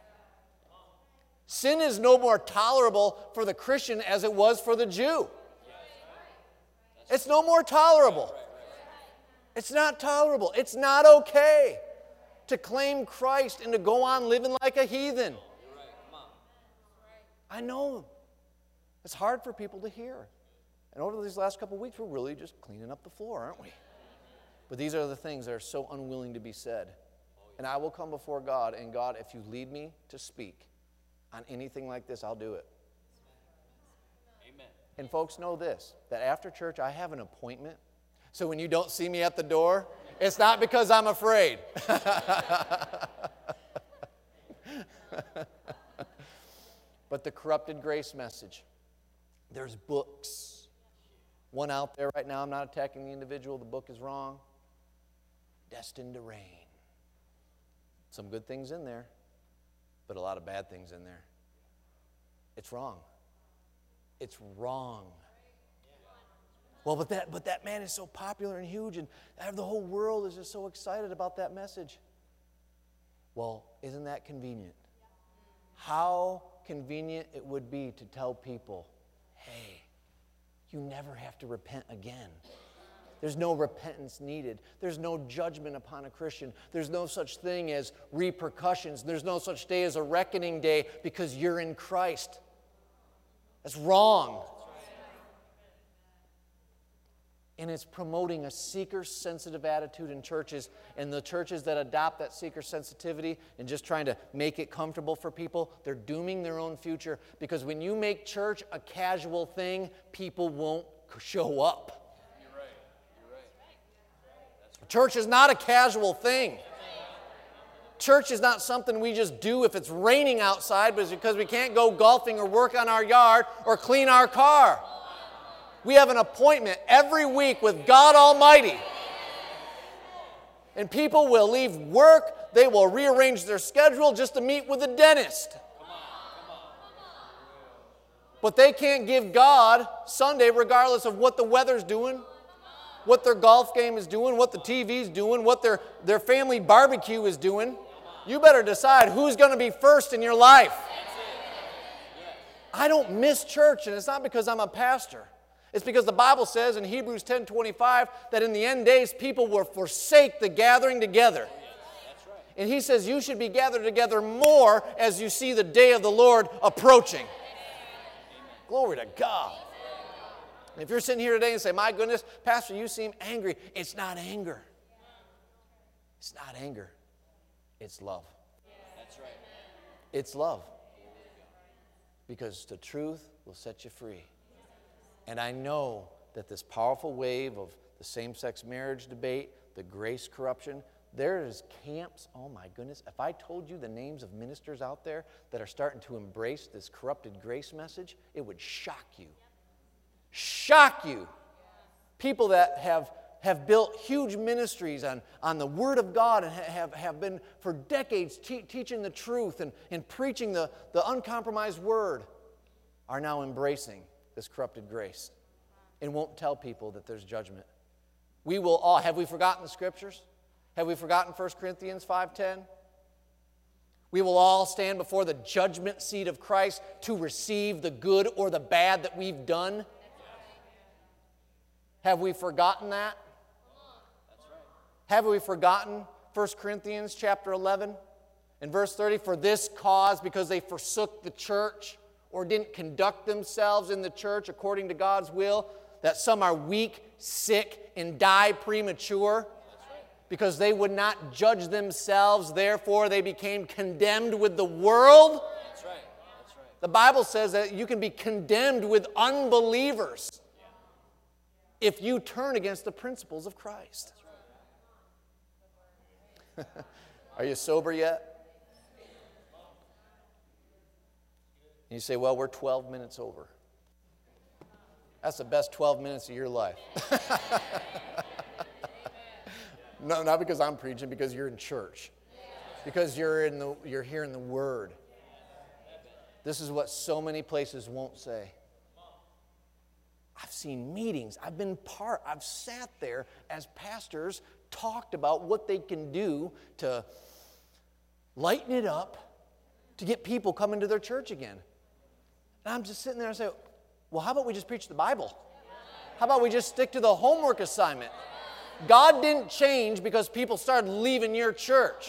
Sin is no more tolerable for the Christian as it was for the Jew. It's no more tolerable. It's not tolerable. It's not okay to claim Christ and to go on living like a heathen. I know it's hard for people to hear. And over these last couple of weeks, we're really just cleaning up the floor, aren't we? But these are the things that are so unwilling to be said. And I will come before God, and God, if you lead me to speak on anything like this, I'll do it. Amen. And folks, know this, that after church, I have an appointment. So when you don't see me at the door, it's not because I'm afraid. But the corrupted grace message. There's books. One out there right now, I'm not attacking the individual, the book is wrong. Destined to Reign. Some good things in there, but a lot of bad things in there. It's wrong. It's wrong. Well, but that man is so popular and huge, and the whole world is just so excited about that message. Well, isn't that convenient? How convenient it would be to tell people, hey, you never have to repent again. There's no repentance needed. There's no judgment upon a Christian. There's no such thing as repercussions. There's no such day as a reckoning day because you're in Christ. That's wrong. And it's promoting a seeker-sensitive attitude in churches, and the churches that adopt that seeker sensitivity and just trying to make it comfortable for people, they're dooming their own future, because when you make church a casual thing, people won't show up. Church is not a casual thing. Church is not something we just do if it's raining outside, but it's because we can't go golfing or work on our yard or clean our car. We have an appointment every week with God Almighty. And people will leave work, they will rearrange their schedule just to meet with the dentist. But they can't give God Sunday regardless of what the weather's doing, what their golf game is doing, what the TV's doing, what their family barbecue is doing. You better decide who's going to be first in your life. I don't miss church, and it's not because I'm a pastor. It's because the Bible says in Hebrews 10:25 that in the end days people will forsake the gathering together. And he says you should be gathered together more as you see the day of the Lord approaching. Glory to God. If you're sitting here today and say, my goodness, Pastor, you seem angry. It's not anger. It's not anger. It's love. That's right. It's love. Because the truth will set you free. And I know that this powerful wave of the same-sex marriage debate, the grace corruption, there is camps, oh my goodness. If I told you the names of ministers out there that are starting to embrace this corrupted grace message, it would shock you. Shock you. People that have built huge ministries on the Word of God and have been for decades teaching the truth and preaching the uncompromised Word are now embracing this corrupted grace and won't tell people that there's judgment. We will all, have we forgotten the Scriptures? Have we forgotten 1 Corinthians 5:10? We will all stand before the judgment seat of Christ to receive the good or the bad that we've done. Have we forgotten that? Have we forgotten 1 Corinthians chapter 11 and verse 30? For this cause, because they forsook the church or didn't conduct themselves in the church according to God's will, that some are weak, sick, and die premature. Because they would not judge themselves, therefore they became condemned with the world. That's right. That's right. The Bible says that you can be condemned with unbelievers if you turn against the principles of Christ. Are you sober yet? And you say, well, we're 12 minutes over. That's the best 12 minutes of your life. No, not because I'm preaching, because you're in church. Because you're hearing the Word. This is what so many places won't say. I've seen meetings. I've sat there as pastors talked about what they can do to lighten it up to get people coming to their church again. And I'm just sitting there and say, well, how about we just preach the Bible? How about we just stick to the homework assignment? God didn't change because people started leaving your church.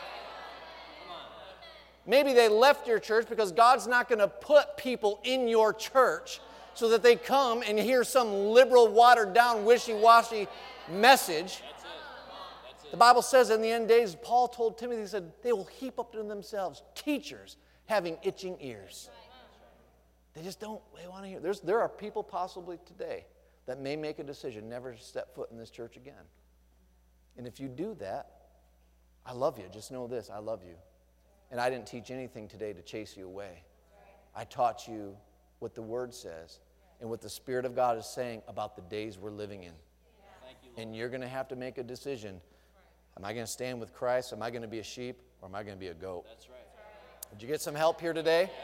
Maybe they left your church because God's not going to put people in your church so that they come and hear some liberal, watered-down, wishy-washy message. The Bible says in the end days, Paul told Timothy, he said, they will heap up to themselves teachers having itching ears. They just don't, they want to hear. There are people possibly today that may make a decision never to step foot in this church again. And if you do that, I love you. Just know this, I love you. And I didn't teach anything today to chase you away. I taught you what the Word says and what the Spirit of God is saying about the days we're living in. And you're going to have to make a decision. Am I going to stand with Christ? Am I going to be a sheep? Or am I going to be a goat? That's right. Did you get some help here today?